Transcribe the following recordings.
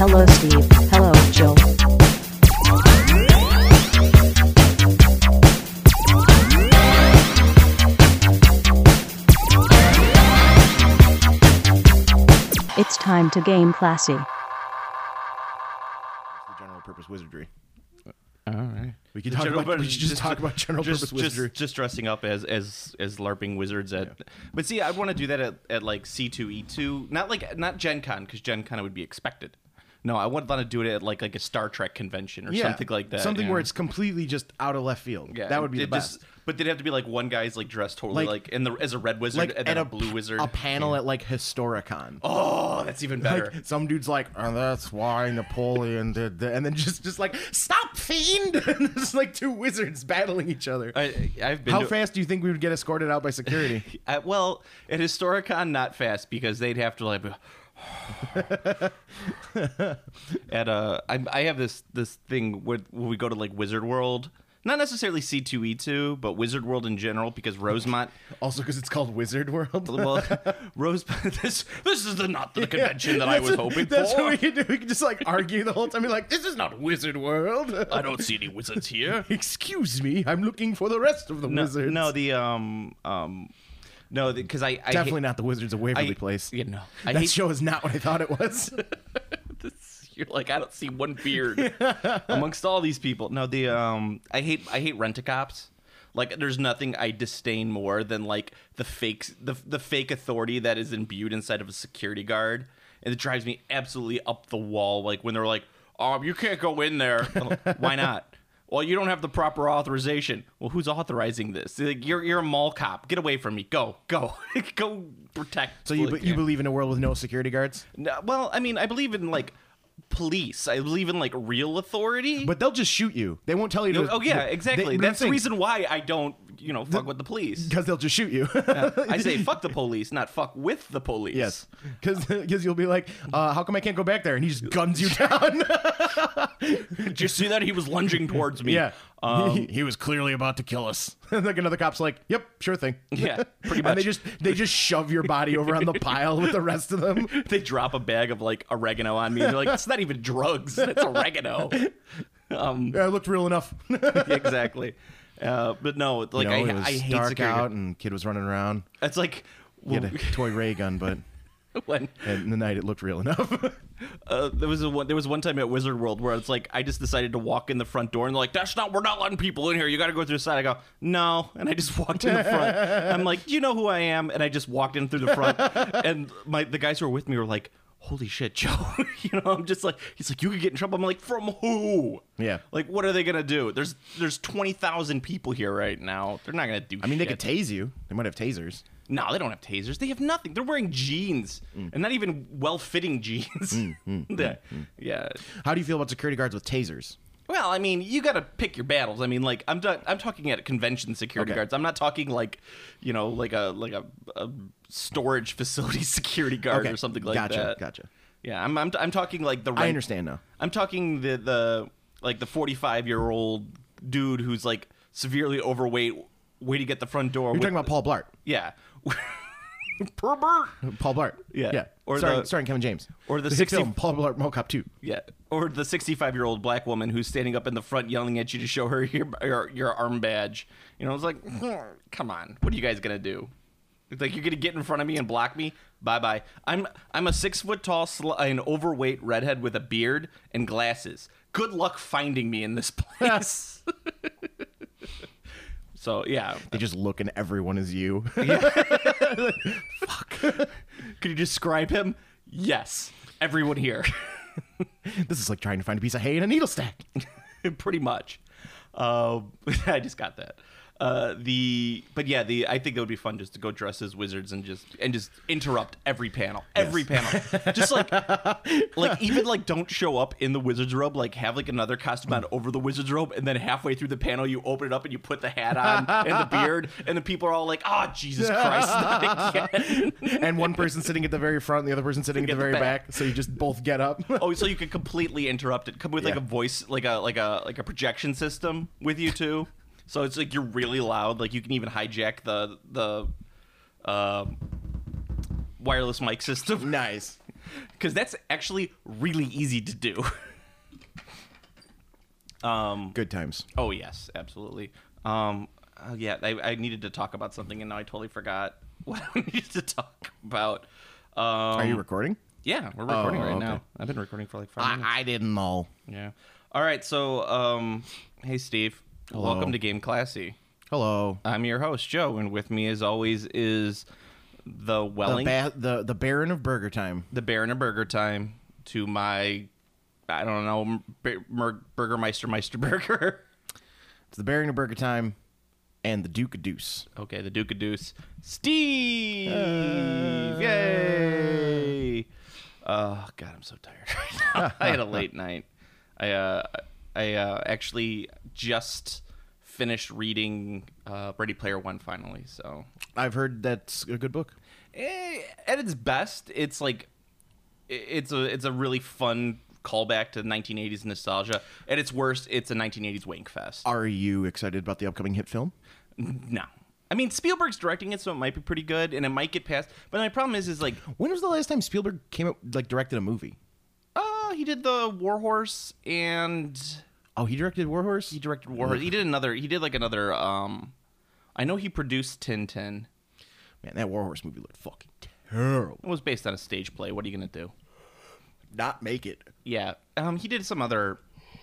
Hello, Steve. Hello, Jill. It's time to game classy. The general purpose wizardry. All right. We should just talk about general purpose wizardry. Just dressing up as LARPing wizards at. Yeah. But see, I'd want to do that at like C2E2, not Gen Con, because Gen Con would be expected. No, I would want to do it at like a Star Trek convention or something like that. Something where it's completely just out of left field. Yeah, that would be the best. But they'd have to be like one guy's like dressed totally as a red wizard and then a blue wizard. A panel at like Historicon. Oh, that's even better. Like, some dude's like, oh, that's why Napoleon did that. And then just like, stop, fiend! And there's like two wizards battling each other. How fast do you think we would get escorted out by security? Well, at Historicon, not fast, because they'd have to like... I have this thing where we go to like Wizard World, not necessarily C2E2, but Wizard World in general, because Rosemont. Also, because it's called Wizard World. Well, this is not the convention that I was hoping for. That's what we can do. We can just like argue the whole time. Be like, this is not Wizard World. I don't see any wizards here. Excuse me, I'm looking for the rest of the wizards. No, because I definitely not the Wizards of Waverly Place. You know, that show is not what I thought it was. You're like, I don't see one beard amongst all these people. No, I hate rent-a-cops. Like, there's nothing I disdain more than like the fake authority that is imbued inside of a security guard, and it drives me absolutely up the wall. Like when they're like, you can't go in there. Why not? Well, you don't have the proper authorization. Well, who's authorizing this? Like, you're a mall cop. Get away from me. Go go protect. So you believe in a world with no security guards? No, well, I mean, I believe in like police. I believe in like real authority. But they'll just shoot you. They won't tell you to. Oh yeah, exactly. That's the reason why I don't, fuck with the police. Because they'll just shoot you. I say fuck the police, not fuck with the police. Yes. Because you'll be like, how come I can't go back there? And he just guns you down. Did you see that? He was lunging towards me. Yeah. He was clearly about to kill us. Like another cop's like, yep, sure thing. Yeah, pretty much. And they just shove your body over on the pile with the rest of them. They drop a bag of like oregano on me. And they're like, it's not even drugs. It's oregano. Yeah, it looked real enough. Exactly. But no, like it was I hate dark security. out and kid was running around. It's like He had a toy ray gun, but in the night it looked real enough. There was one time at Wizard World where it's like I just decided to walk in the front door and they're like, we're not letting people in here. You got to go through the side. I go, no, and I just walked in the front. I'm like, do you know who I am? And I just walked in through the front, and the guys who were with me were like, holy shit, Joe. I'm just like, he's like, you could get in trouble. I'm like, from who? Yeah. Like, what are they gonna do? There's 20,000 people here right now. They're not gonna do. I mean, shit. they could tase you. They might have tasers. No, they don't have tasers. They have nothing. They're wearing jeans, and not even well-fitting jeans. Yeah. How do you feel about security guards with tasers? Well, I mean, you got to pick your battles. I mean, like I'm talking at convention security guards. I'm not talking like, like a storage facility security guard or something like that. Gotcha. Yeah, I'm talking like the. I understand now. I'm talking the 45-year-old dude who's like severely overweight, waiting at the front door. You're talking about Paul Blart. Yeah. Pervert. Paul Blart. Yeah. Or starring Kevin James. Or the hit film Paul Blart Mall Cop 2. Yeah. Or the 65-year-old black woman who's standing up in the front yelling at you to show her your arm badge. It's like, come on. What are you guys going to do? It's like, you're going to get in front of me and block me? Bye-bye. I'm a 6-foot-tall, an overweight redhead with a beard and glasses. Good luck finding me in this place. So, yeah. They just look and everyone is you. Yeah. Fuck. Could you describe him? Yes. Everyone here. This is like trying to find a piece of hay in a needle stack. Pretty much. I just got that. I think it would be fun just to go dress as wizards and just interrupt every panel. Every panel. Just like even like don't show up in the wizard's robe, like have like another costume on over the wizard's robe, and then halfway through the panel you open it up and you put the hat on and the beard, and the people are all like, oh Jesus Christ, not again. And one person sitting at the very front and the other person sitting at the very back. So you just both get up. Oh, so you could completely interrupt it. Come with like a voice, like a projection system with you too. So it's like you're really loud. Like you can even hijack the wireless mic system. Nice. because that's actually really easy to do. Good times. Oh yes, absolutely. Yeah, I needed to talk about something, and now I totally forgot what I needed to talk about. Are you recording? Yeah, we're recording right now. I've been recording for like 5 minutes. I didn't know. Yeah. All right, so hey Steve, Hello. welcome to Game Classy. Hello. I'm your host Joe, and with me as always is the The Baron of Burger Time. The Baron of Burger Time. To my, I don't know, Burgermeister Burger. It's the Baron of Burger Time and the Duke of Deuce. Okay, the Duke of Deuce. Steve! Yay! Oh, God, I'm so tired right now. I had a late night. I actually just finished reading Ready Player One finally, so... I've heard that's a good book. At its best, it's like... It's a really fun callback to 1980s nostalgia. At its worst, it's a 1980s wank fest. Are you excited about the upcoming hit film? No. I mean, Spielberg's directing it, so it might be pretty good, and it might get past. But my problem is like... When was the last time Spielberg came out, directed a movie? He did the War Horse, and... Oh, he directed War Horse? He directed War Horse. He did another... I know he produced Tintin. Man, that War Horse movie looked fucking terrible. It was based on a stage play. What are you going to do? Not make it. Yeah. He did some other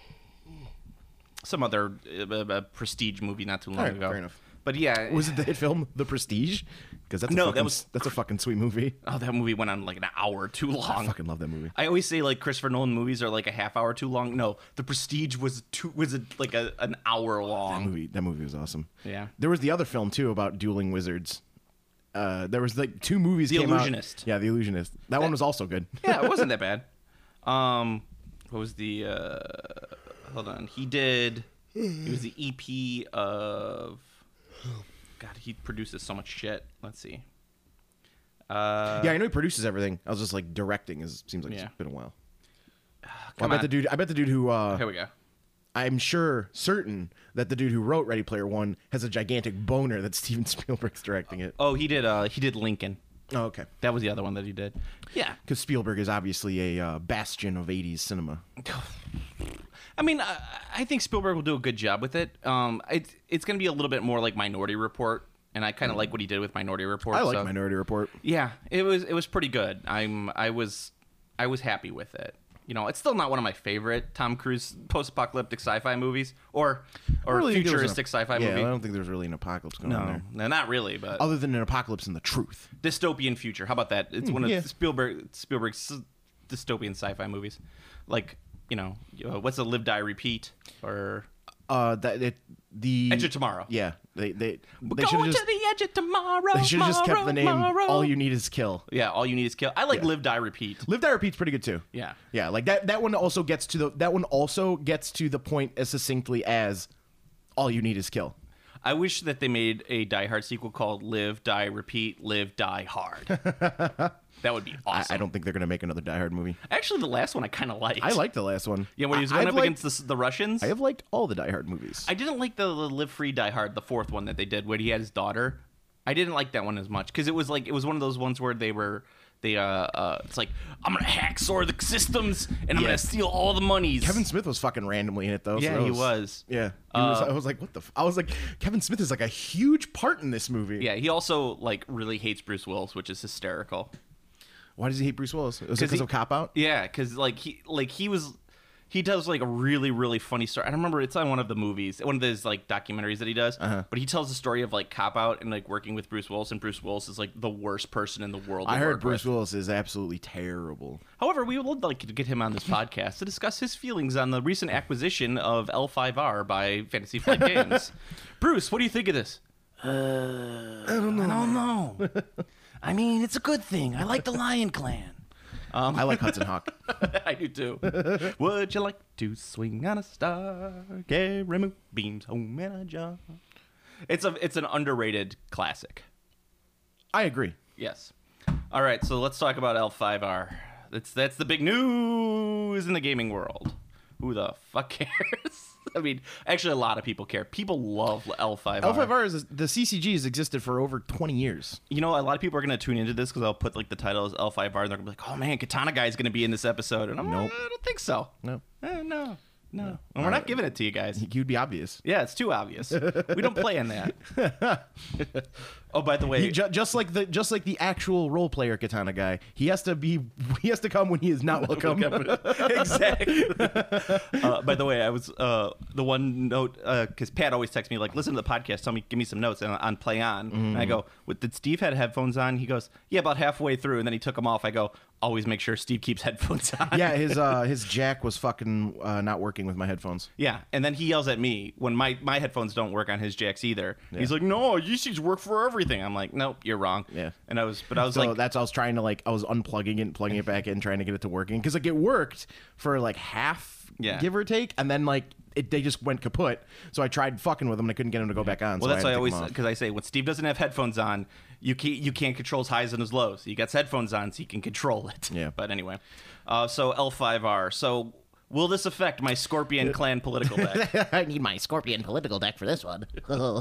prestige movie not too long ago. Fair enough. But yeah, was it the hit film The Prestige? Because that's a fucking sweet movie. Oh, that movie went on like an hour too long. I fucking love that movie. I always say like Christopher Nolan movies are like a half hour too long. No, The Prestige was an hour long. That movie was awesome. Yeah. There was the other film too about dueling wizards. There was like 2 movies. The came Illusionist. Out. Yeah, The Illusionist. That one was also good. Yeah, it wasn't that bad. What was the? Hold on. He was the EP of. God, he produces so much shit. Let's see. Yeah, I know he produces everything. I was just like directing. Seems like it's been a while. I bet the dude who. Here we go. I'm certain that the dude who wrote Ready Player One has a gigantic boner that Steven Spielberg's directing it. Oh, he did Lincoln. Oh, okay. That was the other one that he did. Yeah. Because Spielberg is obviously a bastion of 80s cinema. I mean, I think Spielberg will do a good job with it. It's going to be a little bit more like Minority Report, and I kind of like what he did with Minority Report. I like Minority Report. Yeah, it was pretty good. I was happy with it. You know, it's still not one of my favorite Tom Cruise post-apocalyptic sci-fi movies or futuristic sci-fi movie. I don't think there's really an apocalypse going on there. No, not really, but other than an apocalypse in the truth. Dystopian future. How about that? It's one of Spielberg's dystopian sci-fi movies. Like, you know, what's the Live Die Repeat or the Edge of Tomorrow. Yeah, they going to the edge of tomorrow. They should have just kept the name All You Need Is Kill. Yeah, All You Need Is Kill. I like Live Die Repeat. Live Die Repeat's pretty good too. Yeah, yeah, like that one also gets to the point as succinctly as All You Need Is Kill. I wish that they made a Die Hard sequel called Live Die Repeat Live Die Hard. That would be awesome. I don't think they're going to make another Die Hard movie. Actually, the last one I kind of liked. I liked the last one. Yeah, when he was going up against the Russians. I have liked all the Die Hard movies. I didn't like the Live Free Die Hard, the 4th one that they did, where he had his daughter. I didn't like that one as much because it was one of those ones where it's like, I'm gonna hacksaw the systems and I'm gonna steal all the monies. Kevin Smith was fucking randomly in it though. Yeah, so he was. Yeah, I was like, what the? I was like, Kevin Smith is like a huge part in this movie. Yeah, he also like really hates Bruce Willis, which is hysterical. Why does he hate Bruce Willis? Was it because of Cop Out? Yeah, because he does like a really, really funny story. I remember it's on one of the movies, one of those like documentaries that he does. But he tells the story of like Cop Out and like working with Bruce Willis, and Bruce Willis is like the worst person in the world. I heard Bruce Willis is absolutely terrible. However, we would like to get him on this podcast to discuss his feelings on the recent acquisition of L5R by Fantasy Flight Games. Bruce, what do you think of this? I don't know. I mean, it's a good thing. I like the Lion Clan. I like Hudson Hawk. I do too. Would you like to swing on a star? Carry moonbeams home in a jar. It's an underrated classic. I agree. Yes. All right, so let's talk about L5R. That's the big news in the gaming world. who the fuck cares? I mean, actually, a lot of people care. People love L5R. L5R is the CCG has existed for over 20 years. You know, a lot of people are going to tune into this because I'll put like the title as L5R, and they're going to be like, "Oh man, Katana Guy is going to be in this episode," and I'm like, I don't think so. No. No. And we're not giving it to you guys. You'd be obvious. Yeah, it's too obvious. We don't play in that. Oh, by the way, just like the actual role player Katana Guy, he has to come when he is not welcome. Exactly. By the way, I was the one note because Pat always texts me like, "Listen to the podcast, give me some notes," and on Play On, and I go, "Did Steve had headphones on?" He goes, "Yeah, about halfway through," and then he took them off. I go, "Always make sure Steve keeps headphones on." Yeah, his jack was fucking not working with my headphones. Yeah, and then he yells at me when my headphones don't work on his jacks either. Yeah. He's like, "No, you should work for everything." I'm like, "Nope, you're wrong." Yeah, and I was I was trying to I was unplugging it and plugging it back in, trying to get it to working because it worked for like half, give or take, and then they just went kaput. So I tried fucking with them and I couldn't get them to go back on. Well, that's why I always, because I say when Steve doesn't have headphones on, you can't control his highs and his lows. He gets headphones on so he can control it. Yeah. But anyway, so L5R. So will this affect my Scorpion Clan political deck? I need my Scorpion political deck for this one.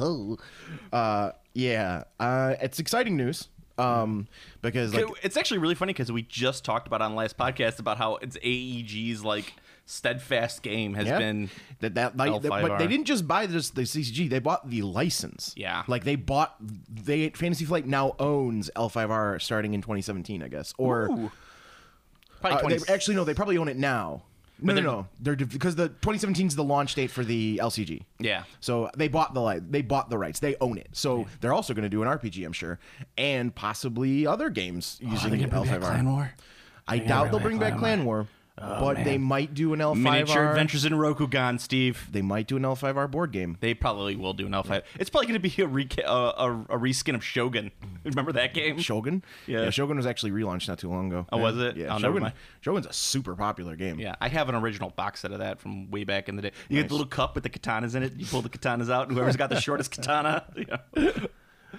Yeah. It's exciting news. Because it's actually really funny because we just talked about on the last podcast about how it's AEG's steadfast game has been but they didn't just buy the CCG, they bought the license. Yeah, Fantasy Flight now owns L5R starting in 2017, I guess, or probably they probably own it now. No. They're because the 2017 is the launch date for the LCG. Yeah. So they bought the rights. They own it. So they're also going to do an RPG, I'm sure, and possibly other games using L5R. Clan War? I doubt they'll bring back Clan War. But man, they might do an L5R. Miniature Adventures in Rokugan, Steve. They might do an L5R board game. They probably will do an L5. Yeah. It's probably going to be a reskin of Shogun. Remember that game? Shogun? Yeah, Shogun was actually relaunched not too long ago. Oh, was it? Yeah, Shogun's a super popular game. Yeah, I have an original box set of that from way back in the day. You get the little cup with the katanas in it. You pull the katanas out, and whoever's got the shortest katana. The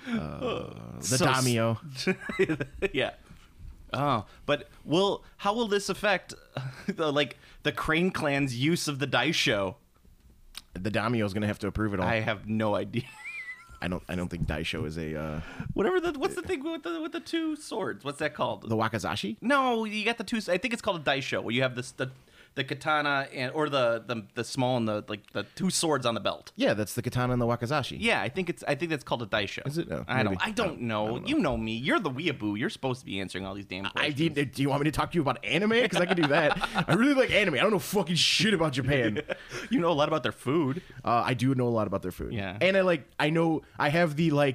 daimyo. Yeah. Oh, but how will this affect the Crane Clan's use of the dice show? The daimyo is going to have to approve it all. I have no idea. I don't think Daisho is a what's the thing with the two swords? What's that called? The Wakizashi? No, you got the two. I think it's called a Daisho, where you have the katana or the small and the two swords on the belt. Yeah, that's the katana and the Wakizashi. Yeah, I think that's called a Daisho. Is it? Oh, I don't know. You know me. You're the weeaboo. You're supposed to be answering all these damn questions. Do you want me to talk to you about anime? Because I can do that. I really like anime. I don't know fucking shit about Japan. You know a lot about their food. I do know a lot about their food. Yeah, and I have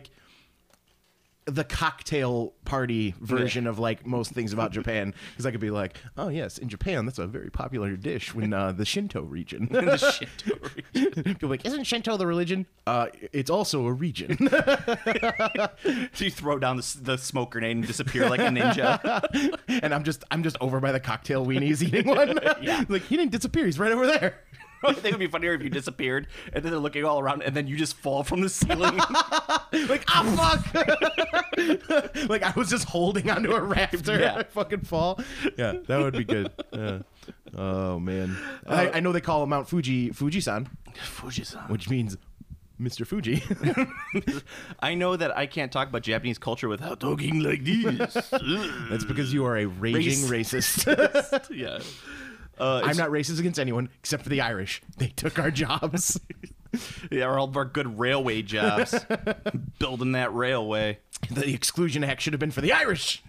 the cocktail party version of most things about Japan, because I could be like, oh yes, in Japan that's a very popular dish when the Shinto region. The Shinto region. People are like, isn't Shinto the religion? It's also a region. So you throw down the smoke grenade and disappear like a ninja. And I'm just over by the cocktail weenies eating one. Yeah. Like, he didn't disappear, he's right over there. I think it would be funnier if you disappeared and then they're looking all around and then you just fall from the ceiling. Like, fuck! Like I was just holding onto a rafter and I fucking fall. Yeah, that would be good. Yeah. Oh, man. I know they call Mount Fuji Fujisan. Fujisan. Which means Mr. Fuji. I know that I can't talk about Japanese culture without talking like this. That's because you are a raging racist. Yeah. I'm not racist against anyone except for the Irish. They took our jobs. Yeah, all of our good railway jobs. Building that railway. The Exclusion Act should have been for the Irish.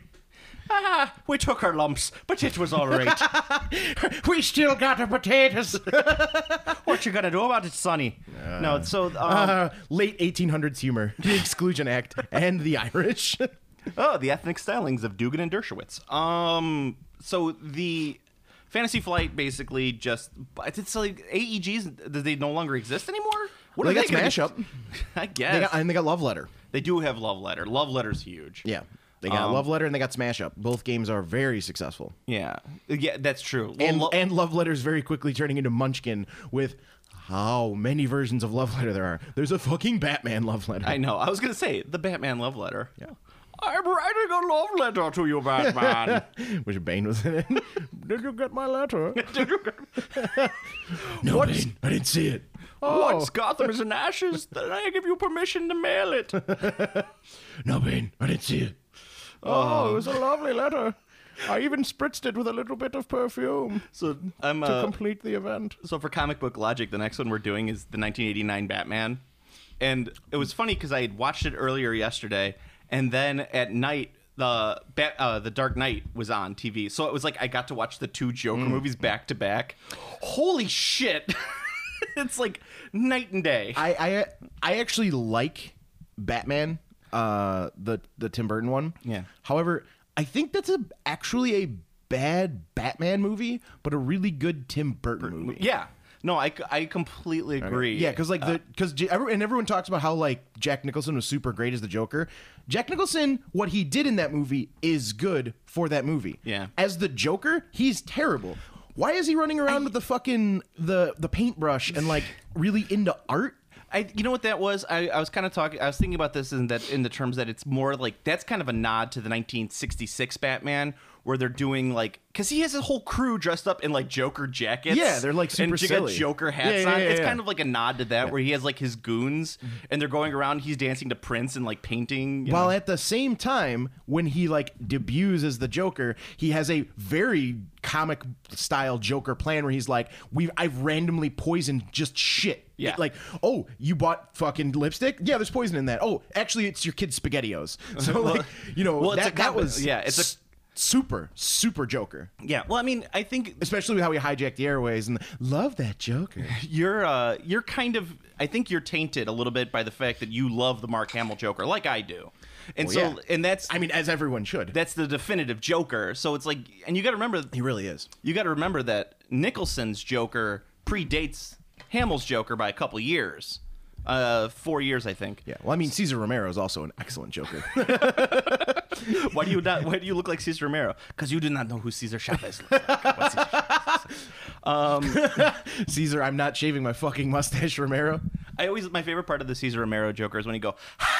We took our lumps, but it was all right. We still got our potatoes. What you gonna do about it, Sonny? No, so late 1800s humor, the Exclusion Act, and the Irish. Oh, the ethnic stylings of Dugan and Dershowitz. So the Fantasy Flight basically it's like AEGs. Do they no longer exist anymore? What they got Smash Up, I guess, they got Love Letter. They do have Love Letter. Love Letter's huge. Yeah. They got Love Letter and they got Smash Up. Both games are very successful. Yeah, that's true. And Love Letter's very quickly turning into Munchkin with how many versions of Love Letter there are. There's a fucking Batman Love Letter. I know. I was going to say the Batman Love Letter. Yeah. I'm writing a love letter to you, Batman. Which Bane was in it. Did you get my letter? No, What's- Bane, I didn't see it. Once Gotham is in ashes, then I give you permission to mail it. No, Bane, I didn't see it. Oh, it was a lovely letter. I even spritzed it with a little bit of perfume So I'm to complete the event. So for comic book logic, the next one we're doing is the 1989 Batman, and it was funny because I had watched it earlier yesterday, and then at night the Dark Knight was on TV, so it was like I got to watch the two Joker movies back to back. Holy shit! It's like night and day. I actually like Batman, the Tim Burton one. Yeah. However, I think that's actually a bad Batman movie, but a really good Tim Burton movie. Yeah. No, I completely agree. Yeah, because everyone talks about how like Jack Nicholson was super great as the Joker. Jack Nicholson, what he did in that movie is good for that movie. Yeah. As the Joker, he's terrible. Why is he running around with the fucking the paintbrush and like really into art? You know what that was? I was kind of talking. I was thinking about this in the terms that it's more like that's kind of a nod to the 1966 Batman, where they're doing like because he has a whole crew dressed up in like Joker jackets. Yeah, they're like super and got silly. Joker hats Yeah, on. yeah, It's yeah. kind of like a nod to that, where he has like his goons and they're going around. He's dancing to Prince and like painting. While at the same time, when he like debuts as the Joker, he has a very comic style Joker plan where he's like, I've randomly poisoned just shit. Yeah. Like, oh, you bought fucking lipstick? Yeah, there's poison in that. Oh, actually, it's your kid's SpaghettiOs. So like, that was super Joker. Yeah. Well, I mean, I think Especially with how he hijacked the airways and love that Joker. you're kind of I think you're tainted a little bit by the fact that you love the Mark Hamill Joker like I do. And and that's I mean, as everyone should. that's the definitive Joker. So it's like, and you got to remember, He really is. you got to remember that Nicholson's Joker predates Hamill's Joker by a couple years, 4 years, I think. Yeah. Well, I mean, Cesar Romero is also an excellent Joker. Why do you look like Cesar Romero? Because you do not know who Cesar Chavez looks like. What Cesar Chavez looks like. Caesar, I'm not shaving my fucking mustache, Romero. My favorite part of the Cesar Romero Joker is when he go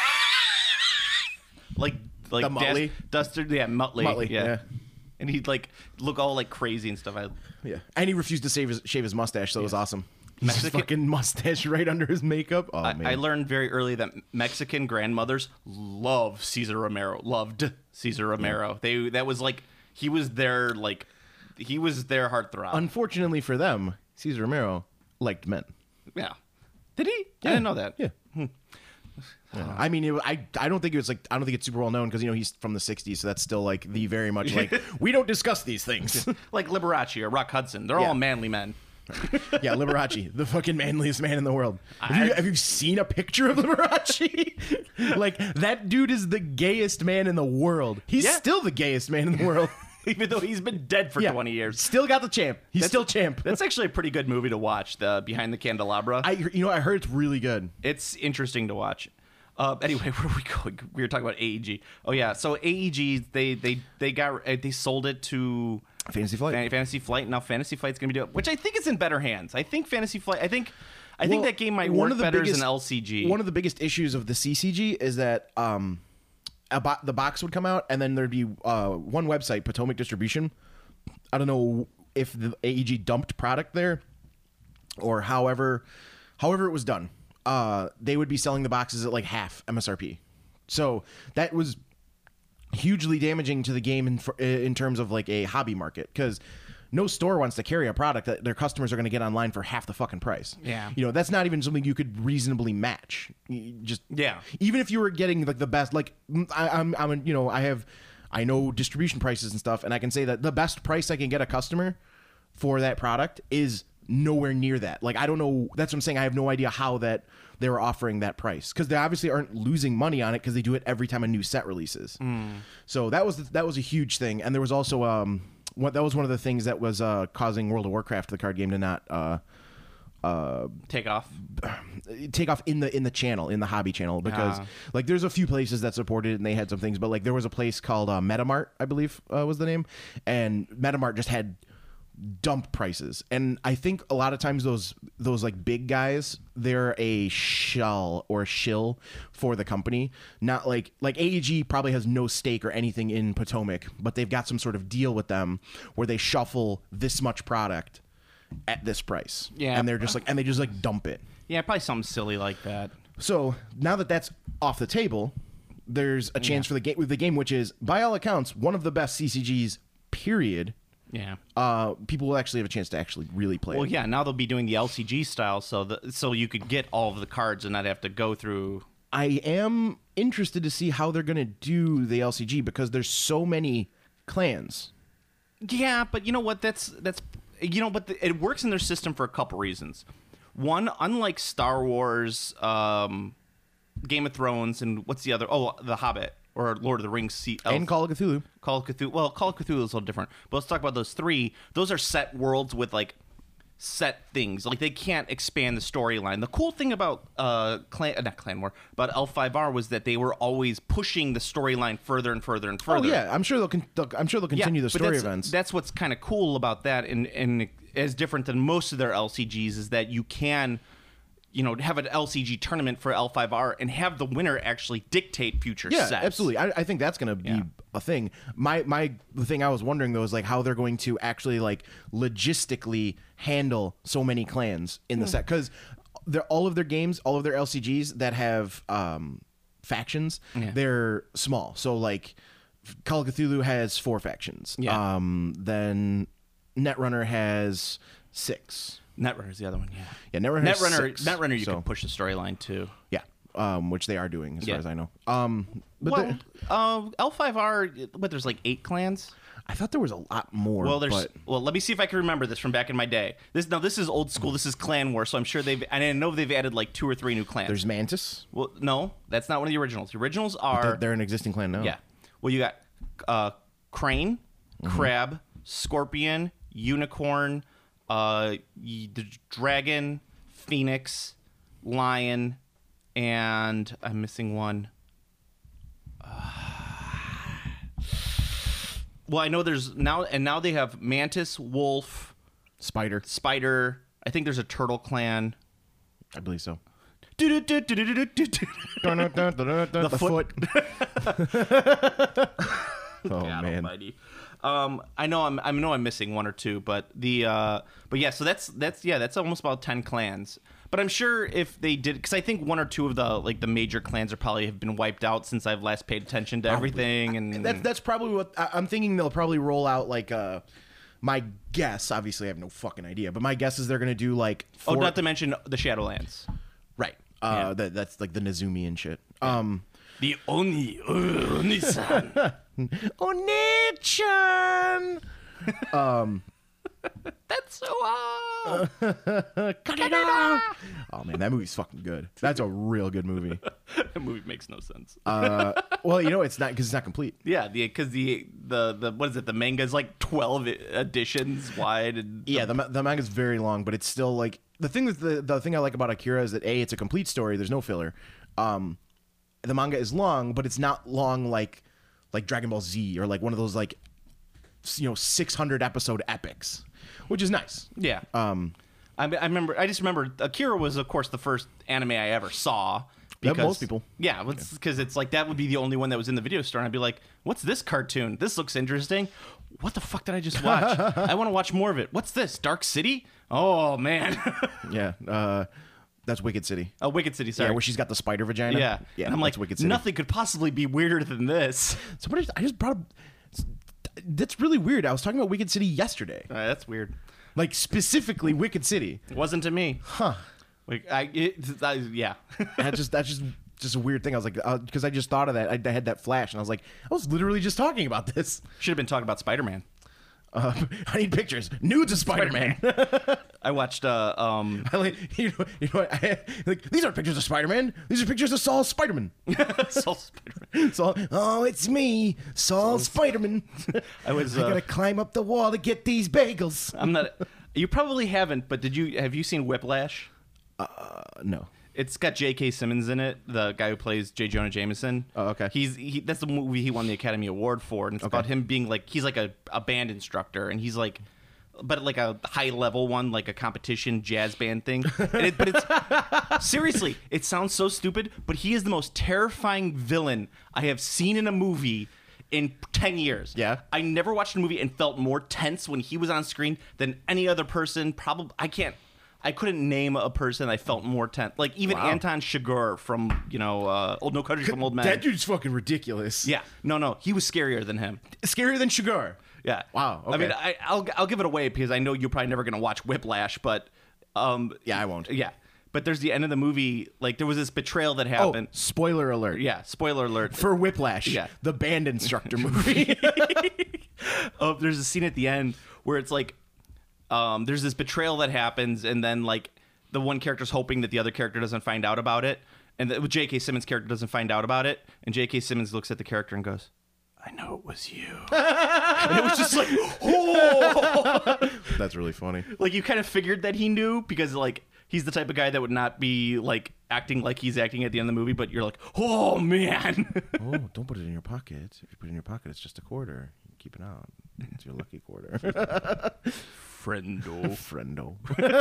like The Muttley? Duster, yeah, Muttley, yeah. And he'd like look all like crazy and stuff. Yeah, and he refused to shave his mustache, so it was awesome. His Mexican- fucking mustache right under his makeup. Oh man, I learned very early that Mexican grandmothers loved Cesar Romero. That was like he was their heartthrob. Unfortunately for them, Cesar Romero liked men. Yeah. Did he? I didn't know that. Yeah. Yeah. I mean, I don't think it's super well known because he's from the '60s, so that's still like the very much like we don't discuss these things. Like Liberace or Rock Hudson. They're Yeah. all manly men. Yeah, Liberace, the fucking manliest man in the world. Have you seen a picture of Liberace? Like that dude is the gayest man in the world. He's still the gayest man in the world. Even though he's been dead for 20 years. Still got the champ. He's still champ. That's actually a pretty good movie to watch, the Behind the Candelabra. I heard it's really good. It's interesting to watch. Anyway, where are we going? We were talking about AEG. Oh yeah, so AEG they sold it to Fantasy Flight. Fantasy Flight. Now Fantasy Flight's gonna be doing, which I think is in better hands. I think Fantasy Flight. I think that game might work better as an LCG. One of the biggest issues of the CCG is that the box would come out and then there'd be one website, Potomac Distribution. I don't know if the AEG dumped product there or however it was done. They would be selling the boxes at like half MSRP. So that was hugely damaging to the game in terms of like a hobby market, because no store wants to carry a product that their customers are going to get online for half the fucking price. Yeah. That's not even something you could reasonably match. Even if you were getting like the best, like I know distribution prices and stuff, and I can say that the best price I can get a customer for that product is nowhere near that. Like, I don't know. That's what I'm saying. I have no idea how that they were offering that price, because they obviously aren't losing money on it because they do it every time a new set releases. So that was a huge thing. And there was also that was one of the things that was causing World of Warcraft, the card game, to not take off in the channel, in the hobby channel, because like there's a few places that supported it and they had some things, but like there was a place called Metamart, I believe was the name, and Metamart just had dump prices. And I think a lot of times those like big guys, they're a shell or a shill for the company. Not like AEG probably has no stake or anything in Potomac, but they've got some sort of deal with them where they shuffle this much product at this price. Yeah. And they're just and they just like dump it. Yeah, probably something silly like that. So now that that's off the table, there's a chance for the game, which is by all accounts one of the best CCGs. Period. Yeah. People will actually have a chance to actually really play. Well, it. yeah. Now they'll be doing the LCG style, so you could get all of the cards and not have to go through. I am interested to see how they're going to do the LCG because there's so many clans. Yeah, but you know what? That's but it works in their system for a couple reasons. One, unlike Star Wars, Game of Thrones, and what's the other? Oh, The Hobbit or Lord of the Rings. And Call of Cthulhu. Call of Cthulhu. Well, Call of Cthulhu is a little different. But let's talk about those three. Those are set worlds with like set things. Like they can't expand the storyline. The cool thing about not Clan War, but L5R was that they were always pushing the storyline further and further and further. Oh yeah, I'm sure they'll continue the but story events. That's what's kind of cool about that, and as different than most of their LCGs is that you can, have an LCG tournament for L5R and have the winner actually dictate future yeah, sets. absolutely. I think that's going to be a thing. The thing I was wondering though is like how they're going to actually like logistically handle so many clans in the set because all of their games, all of their LCGs that have factions, they're small. So like Call of Cthulhu has 4 factions. Yeah. Then Netrunner has 6. Netrunner's the other one, Yeah, Netrunner has 6. Netrunner, you so, can push the storyline too. Yeah, which they are doing as far as I know. But L5R, but there's like 8 clans. I thought there was a lot more. Well, but let me see if I can remember this from back in my day. This is old school. This is Clan War, so I'm sure I know they've added like 2 or 3 new clans. there's Mantis. Well, no, that's not one of the originals. The originals are They're an existing clan now. yeah. Well, you got Crane, Crab, Scorpion, Unicorn, the Dragon, Phoenix, Lion, and I'm missing one. Well, I know there's now they have Mantis, Wolf, Spider. I think there's a Turtle Clan. I believe so. The The foot. Oh God man. almighty. I know I'm missing 1 or 2, but yeah, so that's almost about 10 clans. But I'm sure if they did, because I think 1 or 2 of the major clans are probably have been wiped out since I've last paid attention to everything. And That's probably what I'm thinking. They'll probably roll out like my guess. Obviously, I have no fucking idea, but my guess is they're gonna do like 4, not to mention the Shadowlands. right. That's like the Nezumi and shit. The Oni-san. Oni-chan. That's so hard. Oh man, that movie's fucking good. That's a real good movie. That movie makes no sense. Well, it's not because it's not complete. Yeah, because the what is it? The manga is like 12 editions wide. And Yeah, the manga's very long, but it's still like the thing with the thing I like about Akira is that it's a complete story. There's no filler. The manga is long, but it's not long like Dragon Ball Z or like one of those like 600 episode epics, which is nice. Yeah. I just remember Akira was of course the first anime I ever saw. Because, most people. Yeah, because it's like that would be the only one that was in the video store, and I'd be like, "What's this cartoon? This looks interesting. What the fuck did I just watch? I want to watch more of it. What's this? Dark City? Oh man." Yeah. That's Wicked City. Oh, Wicked City. Sorry. Yeah, where she's got the spider vagina. Yeah. Yeah. And I'm like, that's Wicked City. nothing could possibly be weirder than this. I just brought up. That's really weird. I was talking about Wicked City yesterday. That's weird. Like specifically Wicked City. It wasn't to me. Huh. Like yeah. That's just a weird thing. I was like, because I just thought of that. I had that flash, and I was like, I was literally just talking about this. Should have been talking about Spider-Man. I need pictures, nudes of Spider-Man. I watched. I like, you know what? These aren't pictures of Spider-Man. These are pictures of Saul Spider-Man. Saul Spider-Man. Saul, it's me, Saul Spider-Man. I gotta climb up the wall to get these bagels. I'm not. You probably haven't, but have you seen Whiplash? No. It's got J.K. Simmons in it, the guy who plays J. Jonah Jameson. Oh, okay. That's the movie he won the Academy Award for, and it's about him being like he's like a band instructor, and he's like but like a high level one, like a competition jazz band thing. But it's seriously, it sounds so stupid, but he is the most terrifying villain I have seen in a movie in 10 years. Yeah. I never watched a movie and felt more tense when he was on screen than any other person. Probably, I couldn't name a person I felt more tense. Like even Anton Chigurh from, Old No Country for Old Men. That dude's fucking ridiculous. Yeah. No. He was scarier than him. Scarier than Chigurh. Yeah. Wow, okay. I mean, I'll give it away because I know you're probably never going to watch Whiplash, but... yeah, I won't. Yeah. But there's the end of the movie, like there was this betrayal that Oh, happened. spoiler alert. Yeah, spoiler alert. For Whiplash, Yeah. the band instructor movie. There's a scene at the end where it's like there's this betrayal that happens, and then like the one character's hoping that the other character doesn't find out about it, and J.K. Simmons' character doesn't find out about it, and J.K. Simmons looks at the character and goes, "I know it was you." And it was just like, oh! That's really funny. Like you kind of figured that he knew because like he's the type of guy that would not be like acting like he's acting at the end of the movie, but you're like, oh man. Oh, don't put it in your pocket. If you put it in your pocket, it's just a quarter. Keep it out. It's your lucky quarter. Friendo. Friendo.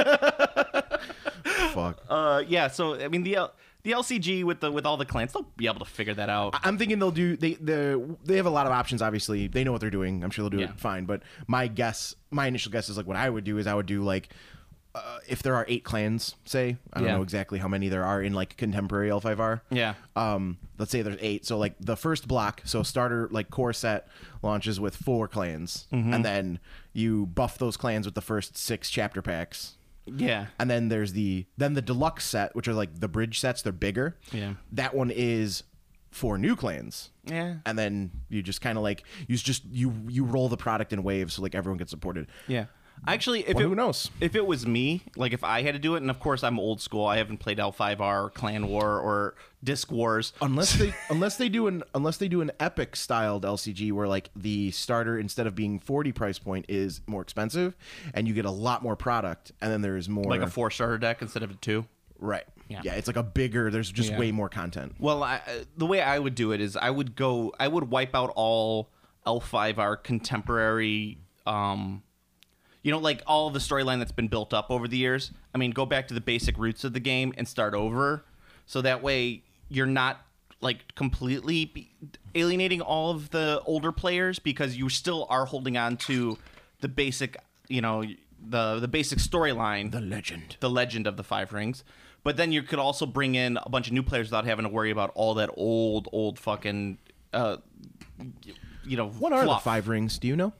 Fuck. Yeah, so I mean the LCG with all the clans, they'll be able to figure that out. I'm thinking they'll do. They have a lot of options. Obviously, they know what they're doing. I'm sure they'll do it fine. But my initial guess is like what I would do is I would do like if there are 8 clans, say I don't know exactly how many there are in like contemporary L5R. Yeah. Let's say there's 8. So like the first block, so starter like core set launches with 4 clans, and then you buff those clans with the first 6 chapter packs. Yeah. And then there's the deluxe set, which are like the bridge sets. They're bigger. Yeah. That one is 4 new clans. Yeah. And then you just kind of like you roll the product in waves, so like everyone gets supported. Yeah. Actually, Who knows? If it was me, like if I had to do it, and of course I'm old school, I haven't played L5R, Clan War, or Disc Wars. Unless they do an epic styled LCG where like the starter instead of being 40 price point is more expensive, and you get a lot more product, and then there's more Like a 4 starter deck instead of a 2. right. Yeah. Yeah, it's like a bigger. There's just Yeah. way more content. Well, the way I would do it is I would wipe out all L5R contemporary, like all the storyline that's been built up over the years. I mean, go back to the basic roots of the game and start over. So that way you're not like completely alienating all of the older players because you still are holding on to the basic, the basic storyline. The legend of the 5 rings. But then you could also bring in a bunch of new players without having to worry about all that old fucking, What are the fluff. 5 rings? Do you know?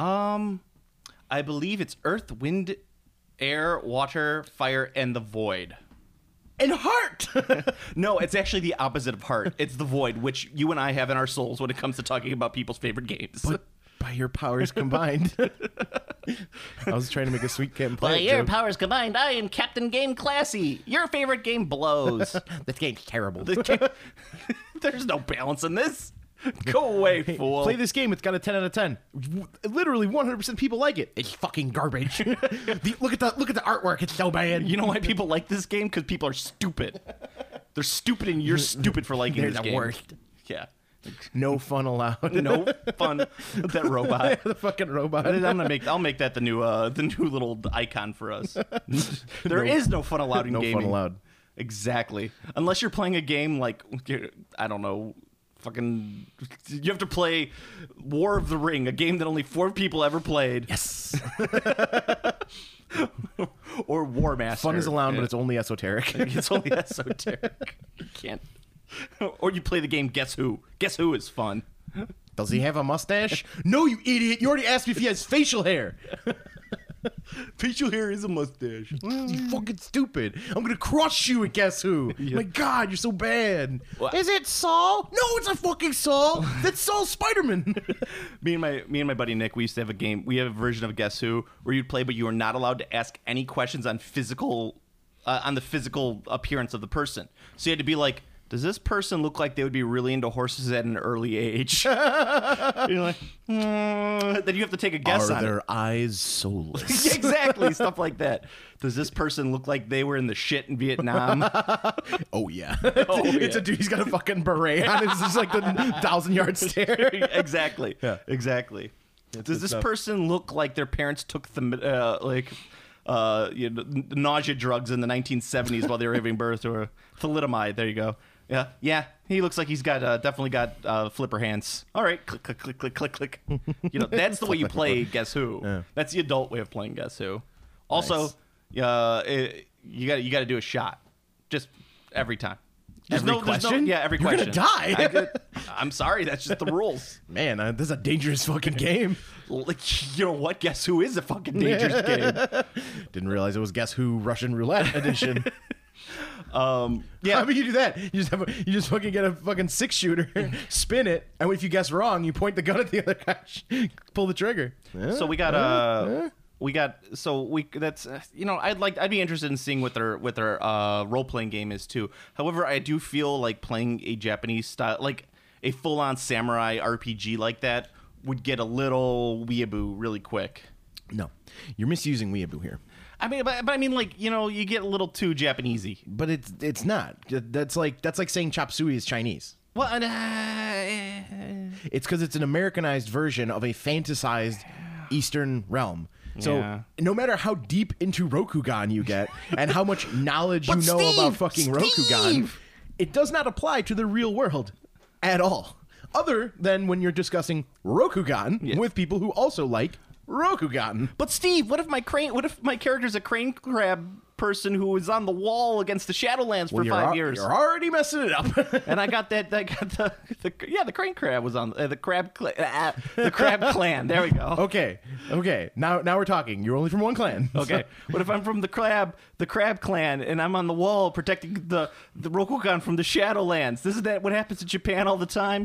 I believe it's Earth, Wind, Air, Water, Fire, and the Void. And heart. No, it's actually the opposite of Heart. It's the Void, which you and I have in our souls when it comes to talking about people's favorite games. But by your powers combined. I was trying to make a sweet Cat and Play By It your joke. powers combined, I am Captain Game Classy. Your favorite game blows. This game's terrible. There's no balance in this. Go away, fool. Play this game. It's got a 10 out of 10. Literally 100% people like it. It's fucking garbage. Look at the artwork. It's so bad. You know why people like this game? Because people are stupid. They're stupid, and you're stupid for liking They're this the game. worst. Yeah. No fun allowed. No fun. That robot. The fucking robot. I'll make that the new little icon for us. There is no fun allowed in No gaming. fun allowed. Exactly. Unless you're playing a game like I don't know, fucking you have to play War of the Ring, a game that only 4 people ever played. Yes. Or War Master. Fun is allowed, but it's only esoteric. It's only esoteric. You can't. Or you play the game Guess Who. Guess Who is fun. Does he have a mustache? No, you idiot. You already asked me if he has facial hair. Facial hair is a mustache. You fucking stupid. I'm going to crush you at Guess Who. My God, you're so bad. What? Is it Saul? No, it's a fucking Saul. That's Saul Spider-Man. Me and my buddy Nick, we used to have a game. We have a version of Guess Who where you'd play, but you were not allowed to ask any questions on the physical appearance of the person. So you had to be like, does this person look like they would be really into horses at an early age? You're like, then you have to take a guess Are on their it. eyes soulless? Exactly, stuff like that. Does this person look like they were in the shit in Vietnam? Oh, yeah. Oh, It's yeah. a dude. He's got a fucking beret on. It's just like the 1,000-yard stare. Exactly. Yeah. Exactly. Does this person look like their parents took the nausea drugs in the 1970s while they were giving birth, or thalidomide? There you go. Yeah. He looks like he's got definitely got flipper hands. All right, click, click, click, click, click, click. That's the way you play Guess Who. Yeah. That's the adult way of playing Guess Who. Also, you got to do a shot, just every time. Every question? Every You're question. gonna die. I'm sorry, that's just the rules. Man, this is a dangerous fucking game. Like, you know what? Guess Who is a fucking dangerous game. Didn't realize it was Guess Who Russian Roulette edition. Yeah. How do you do that? You just fucking get a fucking 6-shooter, spin it, and if you guess wrong, you point the gun at the other guy, pull the trigger. So that's I'd be interested in seeing what their role playing game is too. However, I do feel like playing a Japanese style, like a full on samurai RPG like that, would get a little weeaboo really quick. No, you're misusing weeaboo here. I mean, but I mean, like, you get a little too Japanesey. But it's not. That's like saying chop suey is Chinese. Well, It's because it's an Americanized version of a fantasized Eastern realm. So Yeah. no matter how deep into Rokugan you get and how much knowledge you But know Steve, about fucking Rokugan, Steve! it does not apply to the real world at all. Other than when you're discussing Rokugan with people who also like Rokugan. But Steve, what if my character's a crane crab person who was on the wall against the Shadowlands for 5 years? You're already messing it up. And I got the crane crab was on the crab clan. There we go. Okay. Now we're talking. You're only from one clan. Okay. What if I'm from the crab clan, and I'm on the wall protecting the Rokugan from the Shadowlands? Isn't that what happens in Japan all the time?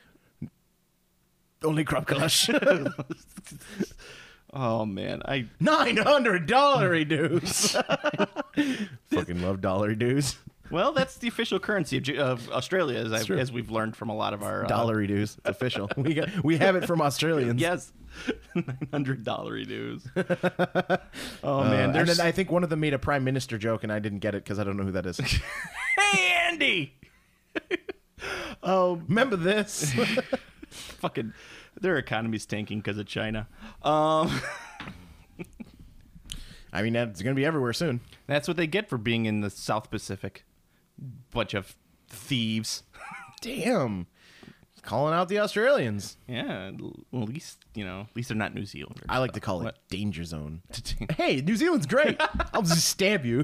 Only Crab Kalash. Oh man, $900 dues. Fucking love dollar dues. Well, that's the official currency of Australia, as we've learned from a lot of our Dollary dues. It's official. We have it from Australians. Yes, $900 dues. Oh man, and then I think one of them made a prime minister joke, and I didn't get it because I don't know who that is. Hey Andy. Remember this? Fucking, their economy's tanking because of China. I mean, that's going to be everywhere soon. That's what they get for being in the South Pacific. Bunch of thieves. Damn. Calling out the Australians. Yeah, well, at least they're not New Zealanders. I like to call it What? danger zone. Hey, New Zealand's great. I'll just stab you.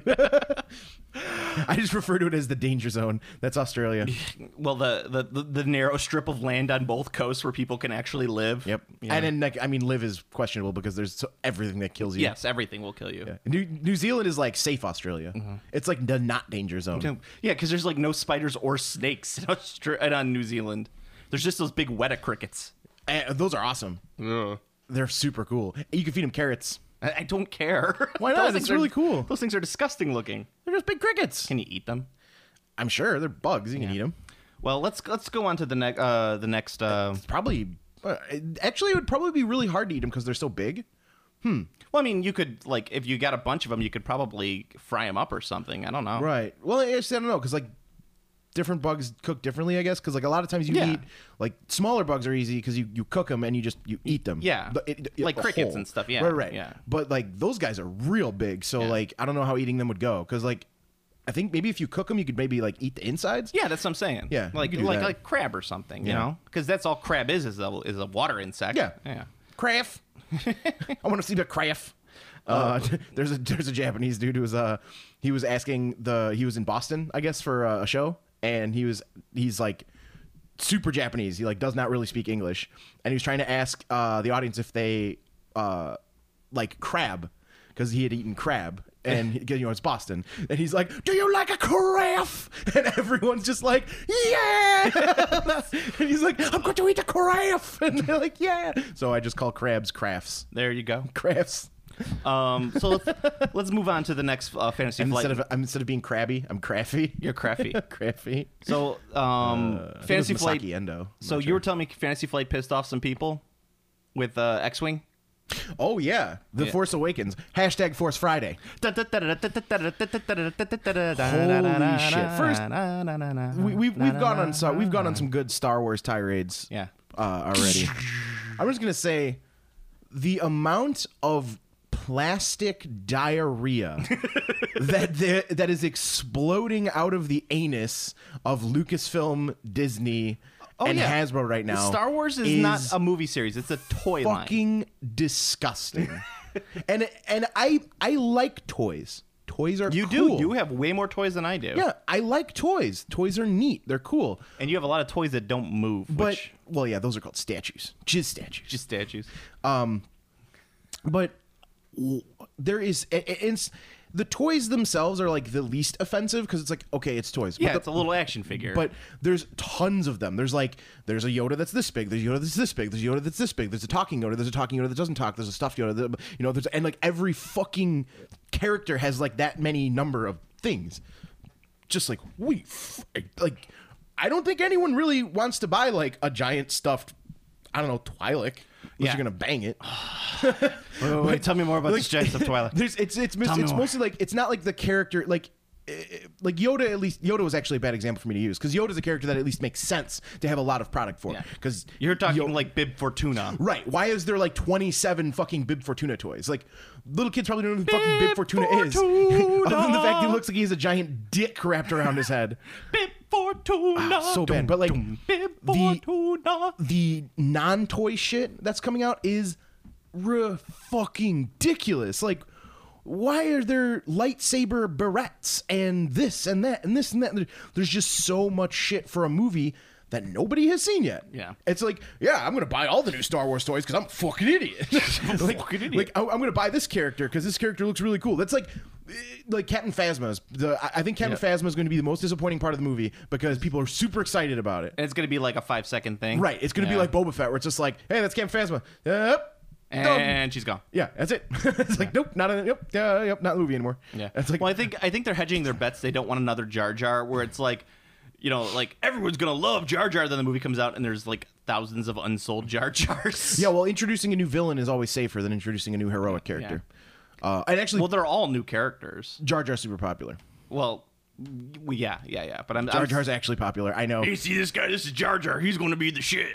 I just refer to it as the danger zone. That's Australia. Well, the narrow strip of land on both coasts where people can actually live. Yep. Yeah. And then, live is questionable because there's everything that kills you. Yes, everything will kill you. Yeah. New Zealand is like safe Australia. It's like the not danger zone. Yeah, because there's like no spiders or snakes on New Zealand. There's just those big weta crickets. Those are awesome. They're super cool. You can feed them carrots. I don't care. Why not? Those It's things are really cool. Those things are disgusting looking. They're just big crickets. Can you eat them? I'm sure they're bugs. You can eat them. Well, let's go on to the next. Probably. Actually, it would probably be really hard to eat them because they're so big. Well, I mean, you could if you got a bunch of them, you could probably fry them up or something. I don't know. Right. Well, actually, I don't know because different bugs cook differently, I guess. Because a lot of times you eat smaller bugs are easy because you cook them and you eat them. Yeah. Like crickets whole. and stuff. Yeah. Right. Yeah. But those guys are real big, so I don't know how eating them would go because I think maybe if you cook them, you could maybe eat the insides. Yeah, that's what I'm saying. Yeah, like you could do that. like crab or something, you Yeah. know, because that's all crab is a water insect. Yeah. Yeah. Craft. I want to see the craft. There's a Japanese dude who was he was in Boston, I guess, for a show, and he's like super Japanese. He does not really speak English, and he was trying to ask the audience if they like crab because he had eaten crab. And it's Boston, and he's like, "Do you like a carafe?" And everyone's just like, "Yeah!" And he's like, "I'm going to eat a carafe," and they're like, "Yeah." So I just call crabs crafts. There you go. Crafts. So let's move on to the next fantasy And flight. instead of being crabby, I'm craffy. You're crafty. Craffy. So fantasy flight. Endo. So you were telling me Fantasy Flight pissed off some people with X-Wing. Oh yeah, The Force Awakens. # Force Friday. Holy shit! First, we've gone on some good Star Wars tirades. Yeah. Already. I'm just gonna say, the amount of plastic diarrhea that is exploding out of the anus of Lucasfilm, Disney, and Hasbro right now. Star Wars is not a movie series; it's a toy line. Fucking disgusting. and I like toys. Toys are You cool. do. You have way more toys than I do. Yeah, I like toys. Toys are neat. They're cool. And you have a lot of toys that don't move. But well, yeah, those are called statues. Jizz statues. just statues. But there is the toys themselves are like the least offensive because it's like, okay, it's toys. Yeah, But it's a little action figure. But there's tons of them. There's a Yoda that's this big. There's a Yoda that's this big. There's a Yoda that's this big. There's a talking Yoda. There's a talking Yoda that doesn't talk. There's a stuffed Yoda. There's and like every fucking character has like that many number of things. Just like like I don't think anyone really wants to buy like a giant stuffed, I don't know, Twi'lek. Unless you're gonna bang it. Wait, tell me more about this giant stuffed Twilight. It's mostly like it's not like the character like Yoda. At least Yoda was actually a bad example for me to use because Yoda's a character that at least makes sense to have a lot of product for. Because You're talking like Bib Fortuna. right? Why is there like 27 fucking Bib Fortuna toys? Like little kids probably don't know who fucking Bib Fortuna is, other than the fact he looks like he has a giant dick wrapped around his head. Bib Fortuna. So bad, but like Bib Fortuna. the non-toy shit that's coming out is fucking ridiculous. Like, why are there lightsaber barrettes and this and that and this and that? There's just so much shit for a movie that nobody has seen yet. Yeah. It's like, yeah, I'm going to buy all the new Star Wars toys because I'm a fucking idiot. Like, I'm going to buy this character because this character looks really cool. That's like Captain Phasma. I think Captain Phasma is going to be the most disappointing part of the movie because people are super excited about it. And it's going to be like a 5-second thing. Right. It's going to be like Boba Fett where it's just like, hey, that's Captain Phasma. Yep. And she's gone. Yeah, that's it. It's like, nope, not in it. Yep, not a movie anymore. Yeah. It's like, well, I think they're hedging their bets. They don't want another Jar Jar where it's like, you know, like everyone's gonna love Jar Jar. Then the movie comes out and there's like thousands of unsold Jar Jars. yeah, well, introducing a new villain is always safer than introducing a new heroic character. And actually, Well, they're all new characters. Jar Jar's super popular. Well, yeah. But Jar Jar's actually popular. I know. Hey, see this guy? This is Jar Jar. He's going to be the shit.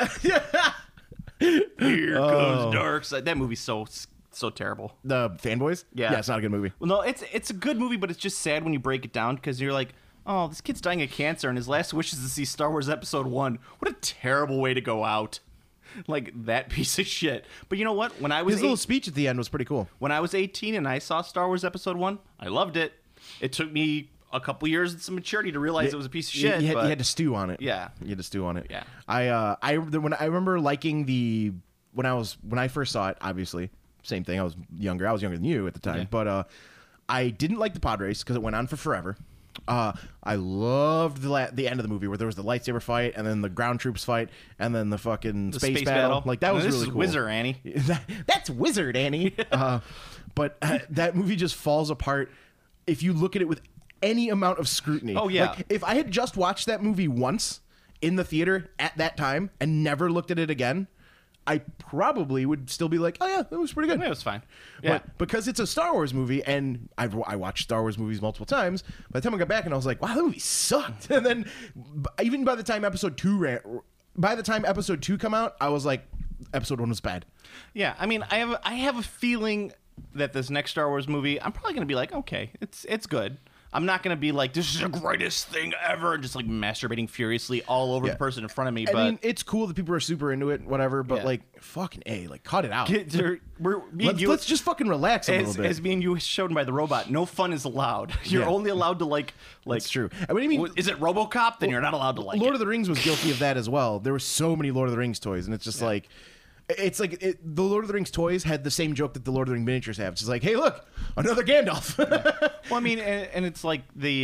Here comes Dark Side. That movie's so terrible. The Fanboys? Yeah. it's not a good movie. Well, no, it's a good movie, but it's just sad when you break it down because you're like, oh, this kid's dying of cancer, and his last wish is to see Star Wars Episode 1. What a terrible way to go out. Like, that piece of shit. But you know what? When I was His little speech at the end was pretty cool. When I was 18 and I saw Star Wars Episode 1, I loved it. It took me a couple years and some maturity to realize it was a piece of shit. You had to stew on it. Yeah. You had to stew on it. Yeah. I remember liking when I first saw it, obviously, same thing. I was younger. I was younger than you at the time. Okay. But I didn't like the pod race because it went on for forever. I loved the end of the movie where there was the lightsaber fight and then the ground troops fight and then the fucking space battle. Like that was this really is cool. Wizard Annie. That's Wizard Annie. But that movie just falls apart if you look at it with any amount of scrutiny. Oh, yeah. Like, if I had just watched that movie once in the theater at that time and never looked at it again, I probably would still be like, oh yeah, that was pretty good. It was fine. Yeah. But because it's a Star Wars movie, and I watched Star Wars movies multiple times, by the time I got back and I was like, wow, that movie sucked. And then even by the time episode 2 come out, I was like, episode 1 was bad. Yeah, I mean, I have a feeling that this next Star Wars movie, I'm probably going to be like, okay, it's good. I'm not going to be like, this is the greatest thing ever, and just like masturbating furiously all over the person in front of me. I mean, it's cool that people are super into it, whatever, but Yeah. like, fucking A, like, cut it out. Let's Let's just fucking relax a little bit. As me and you showed by the robot, no fun is allowed. You're Yeah. only allowed to like. That's true. I mean, Is it RoboCop? Then you're not allowed to like Lord it. of the Rings was guilty of that as well. There were so many Lord of the Rings toys, and it's just like, the Lord of the Rings toys had the same joke that the Lord of the Rings miniatures have. It's just like, hey, look, another Gandalf. Well, I mean, and it's like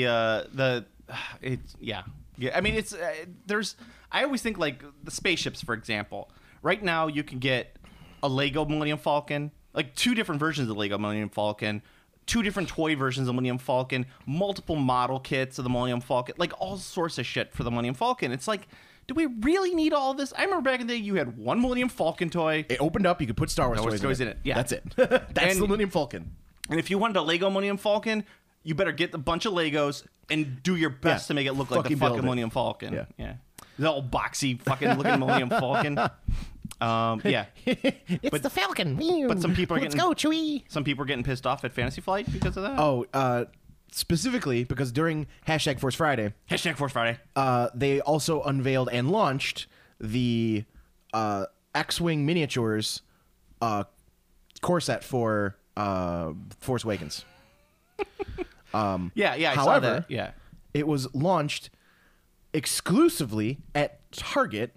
it's yeah. I mean, it's there's. I always think like the spaceships, for example. Right now, you can get a Lego Millennium Falcon, like 2 different versions of the Lego Millennium Falcon, 2 different toy versions of Millennium Falcon, multiple model kits of the Millennium Falcon, like all sorts of shit for the Millennium Falcon. It's like, do we really need all this? I remember back in the day, you had one Millennium Falcon toy. It opened up, you could put Star Wars Star Wars toys toys in it. Yeah. That's it. That's the Millennium Falcon. And if you wanted a Lego Millennium Falcon, you better get a bunch of Legos and do your best to make it look like the Fucking build fucking it. Millennium Falcon. Yeah. The old boxy fucking looking Millennium Falcon. Yeah. It's the Falcon. But some people are Let's getting go, Chewie. some people are getting pissed off at Fantasy Flight because of that. Oh, specifically because during #Force Friday, #Force Friday. they also unveiled and launched the X-Wing miniatures core set for Force Awakens. Yeah, I saw however, that. Yeah. it was launched exclusively at Target,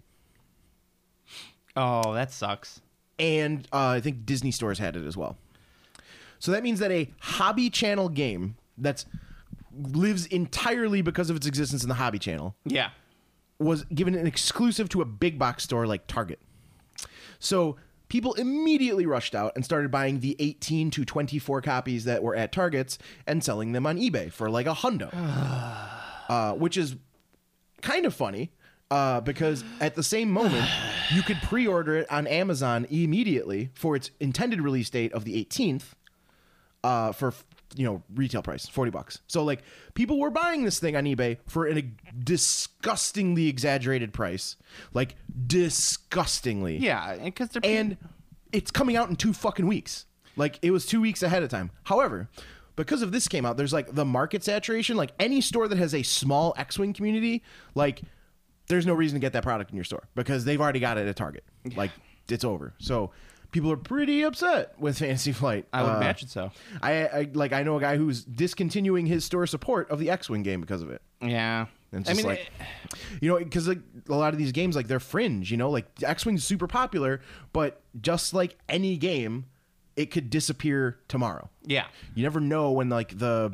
Oh, that sucks. and I think Disney stores had it as well. So that means that a hobby channel game that lives entirely because of its existence in the hobby channel Yeah. was given an exclusive to a big box store like Target. So people immediately rushed out and started buying the 18 to 24 copies that were at Targets and selling them on eBay for like $100, which is kind of funny because at the same moment you could pre-order it on Amazon immediately for its intended release date of the 18th for retail price $40. So like people were buying this thing on eBay for a disgustingly exaggerated price, like disgustingly. Yeah, because they're And it's coming out in 2 fucking weeks. Like it was 2 weeks ahead of time. However, because of this came out, there's like the market saturation. Like any store that has a small X-Wing community, like there's no reason to get that product in your store because they've already got it at Target. Like it's over. So people are pretty upset with Fantasy Flight. I would imagine so. I know a guy who's discontinuing his store support of the X-Wing game because of it. Yeah. And it's just because like a lot of these games, like they're fringe, like X-Wing's super popular, but just like any game, it could disappear tomorrow. Yeah. You never know when the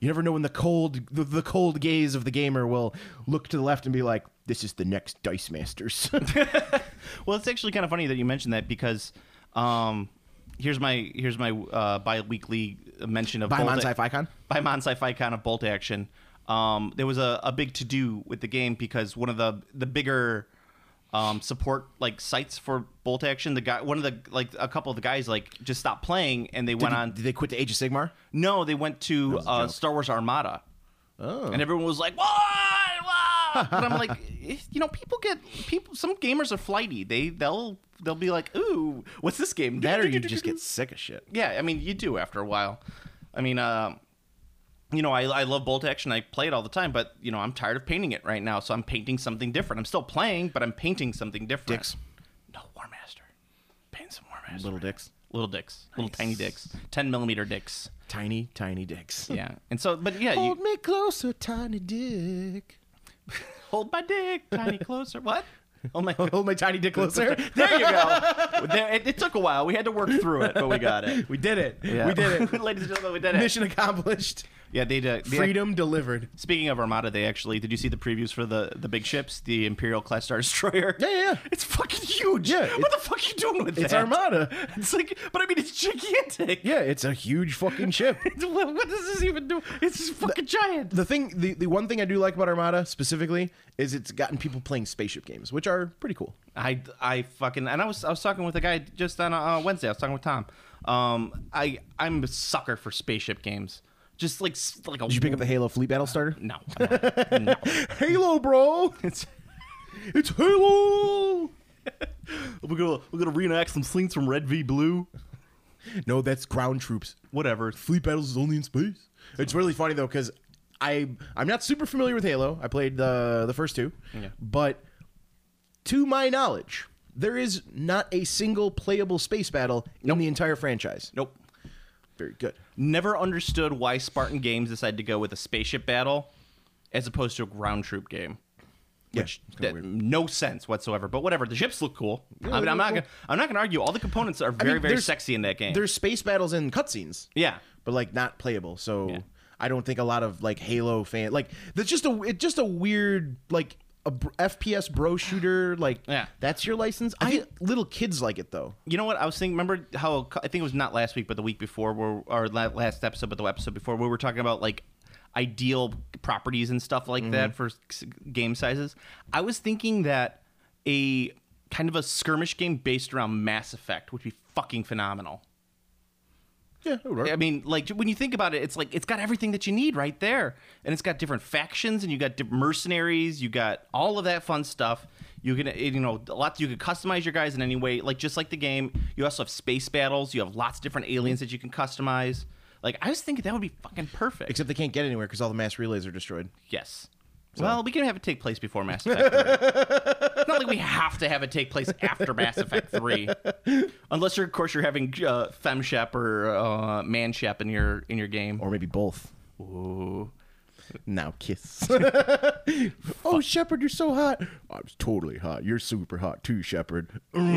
cold gaze of the gamer will look to the left and be like, this is the next Dice Masters. Well, it's actually kind of funny that you mentioned that because here's my bi-weekly mention of Buy 'em on Bolt- Sci-Fi-Con? Buy 'em on Sci-Fi-Con of Bolt Action. There was a big to-do with the game because one of the bigger support like sites for Bolt Action, a couple of the guys like just stopped playing and they went on. Did they quit to Age of Sigmar? No, they went to Star Wars Armada. Oh. And everyone was like, "What? And I'm like, some gamers are flighty. They'll be like, "Ooh, what's this game?" That or you just get sick of shit. Yeah, I mean, you do after a while. I mean, I love Bolt Action. I play it all the time, but I'm tired of painting it right now, so I'm painting something different. I'm still playing, but I'm painting something different. Dicks. No, War Master. Paint some War Master. Little dicks. Little dicks. Little tiny dicks. 10mm dicks. Tiny, tiny dicks. Yeah. And so, but yeah, Hold me closer, tiny dick. hold my dick tiny closer. What? Oh my! Hold my tiny dick closer. There you go. It took a while. We had to work through it, but we got it. We did it. Yeah. We did it. Ladies and gentlemen, we did it. Mission accomplished. Yeah, they Freedom delivered. Speaking of Armada, did you see the previews for the big ships, the Imperial class Star Destroyer? Yeah. It's fucking huge. Yeah, what the fuck are you doing with It's that? Armada. It's like, but I mean, it's gigantic. Yeah, it's a huge fucking ship. What does this even do? It's just fucking giant. The one thing I do like about Armada specifically is it's gotten people playing spaceship games, which are pretty cool. I fucking, and I was talking with a guy just on Wednesday. I was talking with Tom. I'm a sucker for spaceship games. Just like a. Did you pick up the Halo Fleet Battle Starter? No. No. Halo, bro. It's Halo. We're gonna reenact some scenes from Red v Blue. No, that's ground troops. Whatever. Fleet battles is only in space. It's really funny though because I'm not super familiar with Halo. I played the first two, but to my knowledge, there is not a single playable space battle in the entire franchise. Nope. Very good. Never understood why Spartan Games decided to go with a spaceship battle as opposed to a ground troop game. Yeah, Which it's kinda weird. no sense whatsoever. But whatever, the ships look cool. Yeah, I mean, they I'm look not gonna argue. All the components are very there's- sexy in that game. There's space battles and cutscenes. Yeah. But like not playable. So Yeah. I don't think a lot of like Halo fan like it's just a weird like FPS bro shooter like that's your license. Little kids like it though. You know what I was thinking? Remember how I think it was not last week, but the week before, last episode, but the episode before, we were talking about like ideal properties and stuff like that for game sizes. I was thinking that a kind of a skirmish game based around Mass Effect would be fucking phenomenal. Yeah, it would work. I mean, like when you think about it, it's like it's got everything that you need right there, and it's got different factions, and you got different mercenaries, you got all of that fun stuff. You can, a lot. You can customize your guys in any way, like just like the game. You also have space battles. You have lots of different aliens that you can customize. Like I was thinking that would be fucking perfect. Except they can't get anywhere because all the mass relays are destroyed. Yes. Well, we can have it take place before Mass Effect 3. It's not like we have to have it take place after Mass Effect 3. Unless, of course, you're having FemShep or ManShep in your game. Or maybe both. Ooh. Now kiss. Oh, Shepard, you're so hot. I'm totally hot. You're super hot too, Shepard.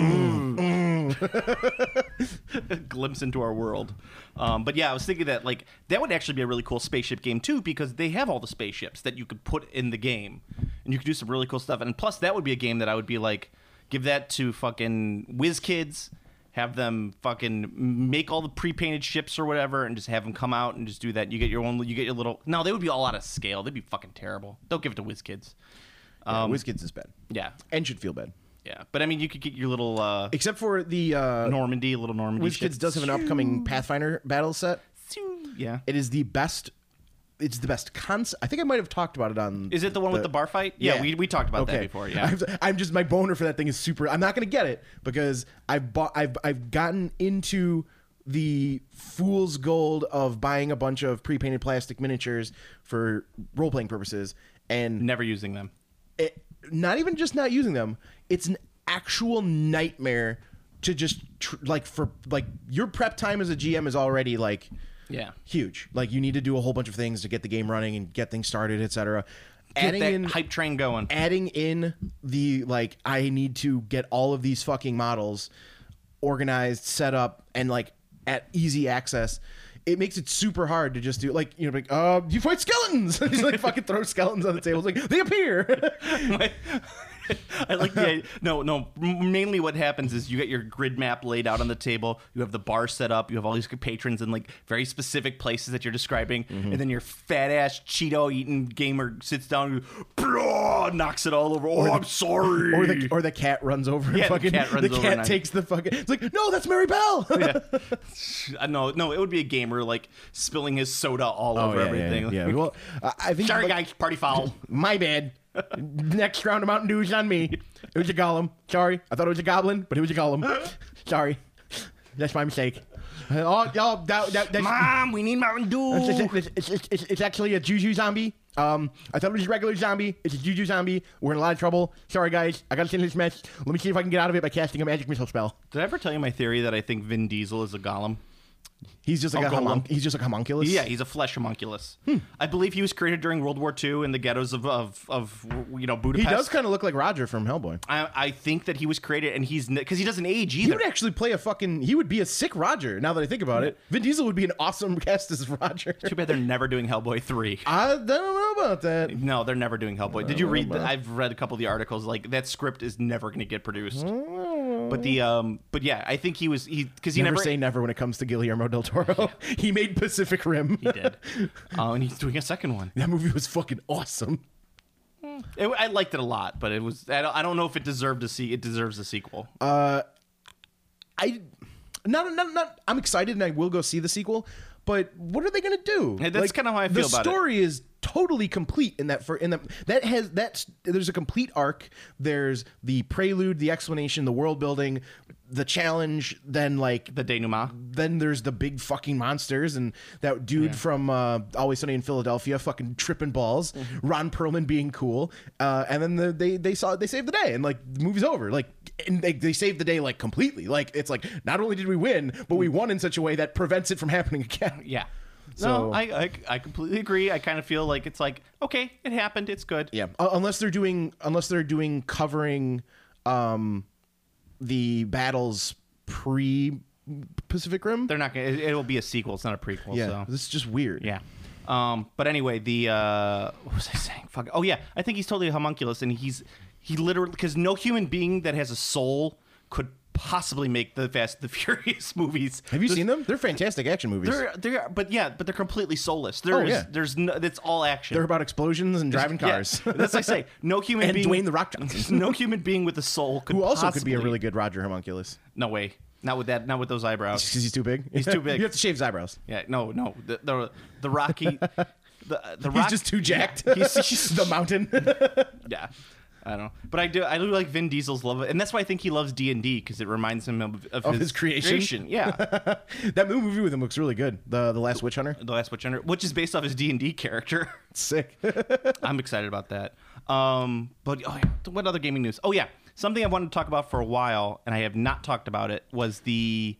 Glimpse into our world. But yeah, I was thinking that like that would actually be a really cool spaceship game too, because they have all the spaceships that you could put in the game, and you could do some really cool stuff. And plus, that would be a game that I would be like, give that to fucking WizKids. Have them fucking make all the pre-painted ships or whatever, and just have them come out and just do that. You get your little. No, they would be all out of scale. They'd be fucking terrible. Don't give it to WizKids. WizKids is bad. Yeah, And should feel bad. yeah. But I mean, you could get your little Except for the Normandy. WizKids ships. does have an upcoming Pathfinder battle set. Yeah. It is the best. It's the best concept. I think I might have talked about it on. Is it the one with the bar fight? Yeah, Yeah. we talked about that Okay. before. Yeah. I'm just my boner for that thing is super. I'm not gonna get it because I've gotten into the fool's gold of buying a bunch of pre-painted plastic miniatures for role-playing purposes, and Never using them. not even just not using them. It's an actual nightmare to just your prep time as a GM is already like. Yeah. Huge. Like you need to do a whole bunch of things to get the game running and get things started, etc. Get that hype train going. Adding in the like, I need to get all of these fucking models organized, set up, and like at easy access. It makes it super hard to just do like you fight skeletons. Just like fucking throw skeletons on the table. It's like they appear. I like the idea. No. Mainly, what happens is you get your grid map laid out on the table. You have the bar set up. You have all these patrons in like very specific places that you're describing, and then your fat ass Cheeto eating gamer sits down, and knocks it all over. I'm sorry. Or the cat runs over. Yeah, and fucking, the cat runs the over cat and takes the fucking. It's like no, that's Mary Bell. Yeah. No, it would be a gamer like spilling his soda all over everything. Yeah. Well, I think. Sorry, like, guys, party foul. My bad. Next round of Mountain Dew is on me. It was a golem. Sorry. I thought it was a goblin, but it was a golem. Sorry. That's my mistake. Y'all, that's... Mom, we need Mountain Dew. It's actually a Juju zombie. I thought it was a regular zombie. It's a Juju zombie. We're in a lot of trouble. Sorry, guys. I gotta send this mess. Let me see if I can get out of it by casting a magic missile spell. Did I ever tell you my theory that I think Vin Diesel is a golem? He's just like he's just like a homunculus. Yeah, he's a flesh homunculus. I believe he was created during World War II in the ghettos of Budapest. He does kind of look like Roger from Hellboy. I think that he was created, and he's because he doesn't age either. He would actually play he would be a sick Roger. Now that I think about it, Vin Diesel would be an awesome cast as Roger. Too bad they're never doing Hellboy 3. I don't know about that. No, they're never doing Hellboy. Did you read? I've read a couple of the articles. Like that script is never going to get produced. But yeah, I think he never say never when it comes to Guillermo del Toro. He made Pacific Rim. He did. And he's doing a second one. That movie was fucking awesome. I liked it a lot, but it was. I don't know if it deserved it deserves a sequel. I'm excited and I will go see the sequel. But what are they going to do? That's kind of how I feel about it. The story is totally complete in that. There's a complete arc. There's the prelude, the explanation, the world building, the challenge. Then like the denouement. Then there's the big fucking monsters and that dude from Always Sunny in Philadelphia, fucking tripping balls. Ron Perlman being cool, and then they saved the day and like the movie's over. Like and they saved the day like completely. Like it's like not only did we win, but we won in such a way that prevents it from happening again. Yeah. So, no, I completely agree. I kind of feel like it's like, okay, it happened. It's good. Yeah. Unless they're doing covering the battles pre Pacific Rim. They're not going to, it'll be a sequel. It's not a prequel. Yeah. So. This is just weird. Yeah. But anyway, what was I saying? Fuck. Oh yeah. I think he's totally a homunculus and he literally, because no human being that has a soul could possibly make the Fast and the Furious movies. Have you seen them? They're fantastic action movies. But they're completely soulless. It's all action. They're about explosions and driving cars. Yeah, that's like I say. No human and being. Dwayne the Rock Johnson. No human being with a soul could who also possibly, could be a really good Roger Homunculus. No way. Not with those eyebrows. Because he's too big. He's too big. You have to shave his eyebrows. Yeah, no. The Rocky. The He's just too jacked. Yeah, he's the mountain. yeah. I don't know, but I do like Vin Diesel's love, and that's why I think he loves D&D because it reminds him of his creation. Yeah, That movie with him looks really good. The Last Witch Hunter. The Last Witch Hunter, which is based off his D&D character. Sick. I'm excited about that. But what other gaming news? Oh yeah, something I wanted to talk about for a while, and I have not talked about it, was the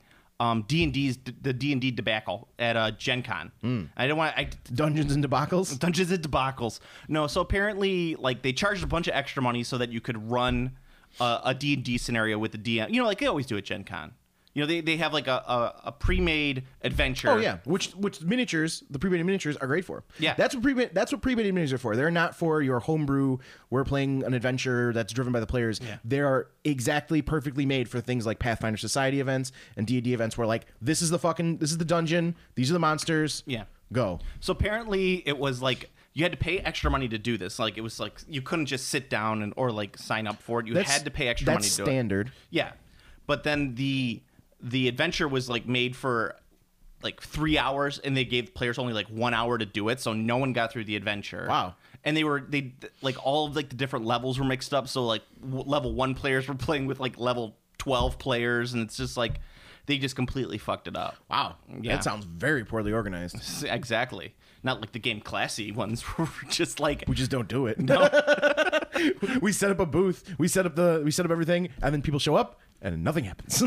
D&D debacle at Gen Con. I don't want Dungeons and Debacles. Dungeons and Debacles. No, so apparently, like, they charged a bunch of extra money so that you could run a D&D scenario with the DM. You know, like they always do at Gen Con. You know, they have like a pre-made adventure. Oh yeah, which miniatures, the pre-made miniatures are great for. Yeah, that's what pre-made miniatures are for. They're not for your homebrew. We're playing an adventure that's driven by the players. Yeah. They are exactly perfectly made for things like Pathfinder Society events and D&D events, where like this is the dungeon, these are the monsters. Yeah, go. So apparently, it was like you had to pay extra money to do this. Like it was like you couldn't just sit down or like sign up for it. You had to pay extra money to do it. That's standard. Yeah, but then the adventure was like made for like 3 hours, and they gave players only like 1 hour to do it, so no one got through the adventure. Wow. And they like all of like the different levels were mixed up, so like level 1 players were playing with like level 12 players, and it's just like they just completely fucked it up. Wow. Yeah. That sounds very poorly organized. Exactly. Not like the Game Classy ones were just like We just don't do it. No. We set up a booth. We set up everything, and then people show up, and nothing happens.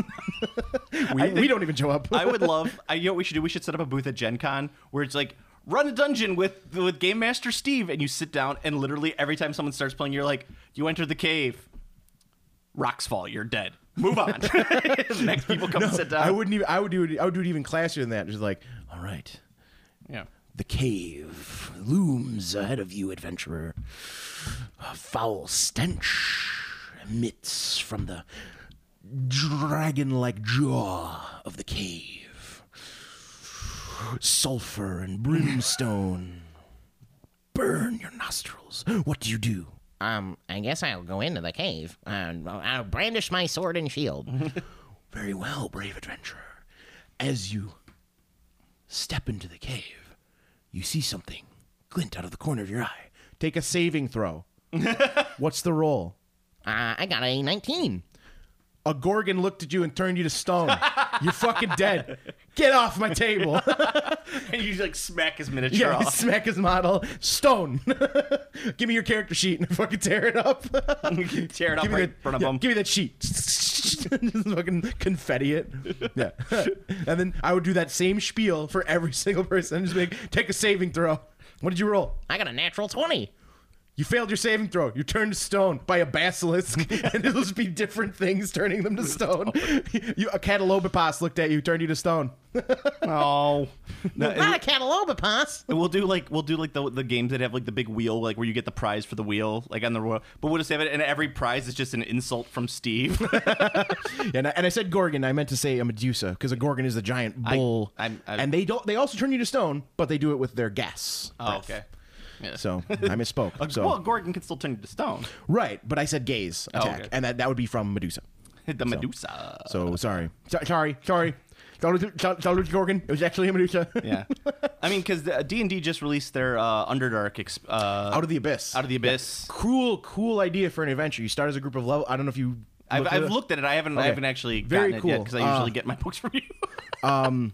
we don't even show up. I would love. You know what we should do? We should set up a booth at Gen Con where it's like run a dungeon with Game Master Steve, and you sit down, and literally every time someone starts playing, you're like, you enter the cave, rocks fall, you're dead. Move on. Next people come and sit down. I would do it even classier than that. Just like, all right. Yeah. The cave looms ahead of you, adventurer. A foul stench emits from the dragon-like jaw of the cave. Sulfur and brimstone burn your nostrils. What do you do? I guess I'll go into the cave and I'll brandish my sword and shield. Very well, brave adventurer. As you step into the cave, you see something glint out of the corner of your eye. Take a saving throw. What's the roll? I got a 19. A Gorgon looked at you and turned you to stone. You're fucking dead. Get off my table. And you like smack his miniature Yeah, off. smack his model. Stone. Give me your character sheet and fucking tear it up. Tear it up right in front of him. Give me that sheet. Just fucking confetti it. Yeah. And then I would do that same spiel for every single person. Just like, take a saving throw. What did you roll? I got a natural 20. You failed your saving throw. You're turned to stone by a basilisk, and it'll just be different things turning them to stone. A Catalobopos looked at you, turned you to stone. Oh. No, Not a Catalobopos. We'll do like the games that have like the big wheel, like where you get the prize for the wheel, like on the royal. But we'll just have it, and every prize is just an insult from Steve. And I said Gorgon. I meant to say a Medusa because a Gorgon is a giant bull, and they also turn you to stone, but they do it with their gas. Oh, okay. Yeah. So I misspoke. So well, Gorgon can still turn you to stone. right, but I said gaze attack, okay. and that would be from Medusa. The Medusa. So sorry. Sorry. Don't Gorgon. It was actually a Medusa. Yeah. I mean, because D&D just released their Underdark Out of the Abyss. Out of the Abyss. Cool idea for an adventure. You start as a group of level. I don't know if you. I've looked at it. I haven't actually Very gotten cool. it yet because I usually get my books from you.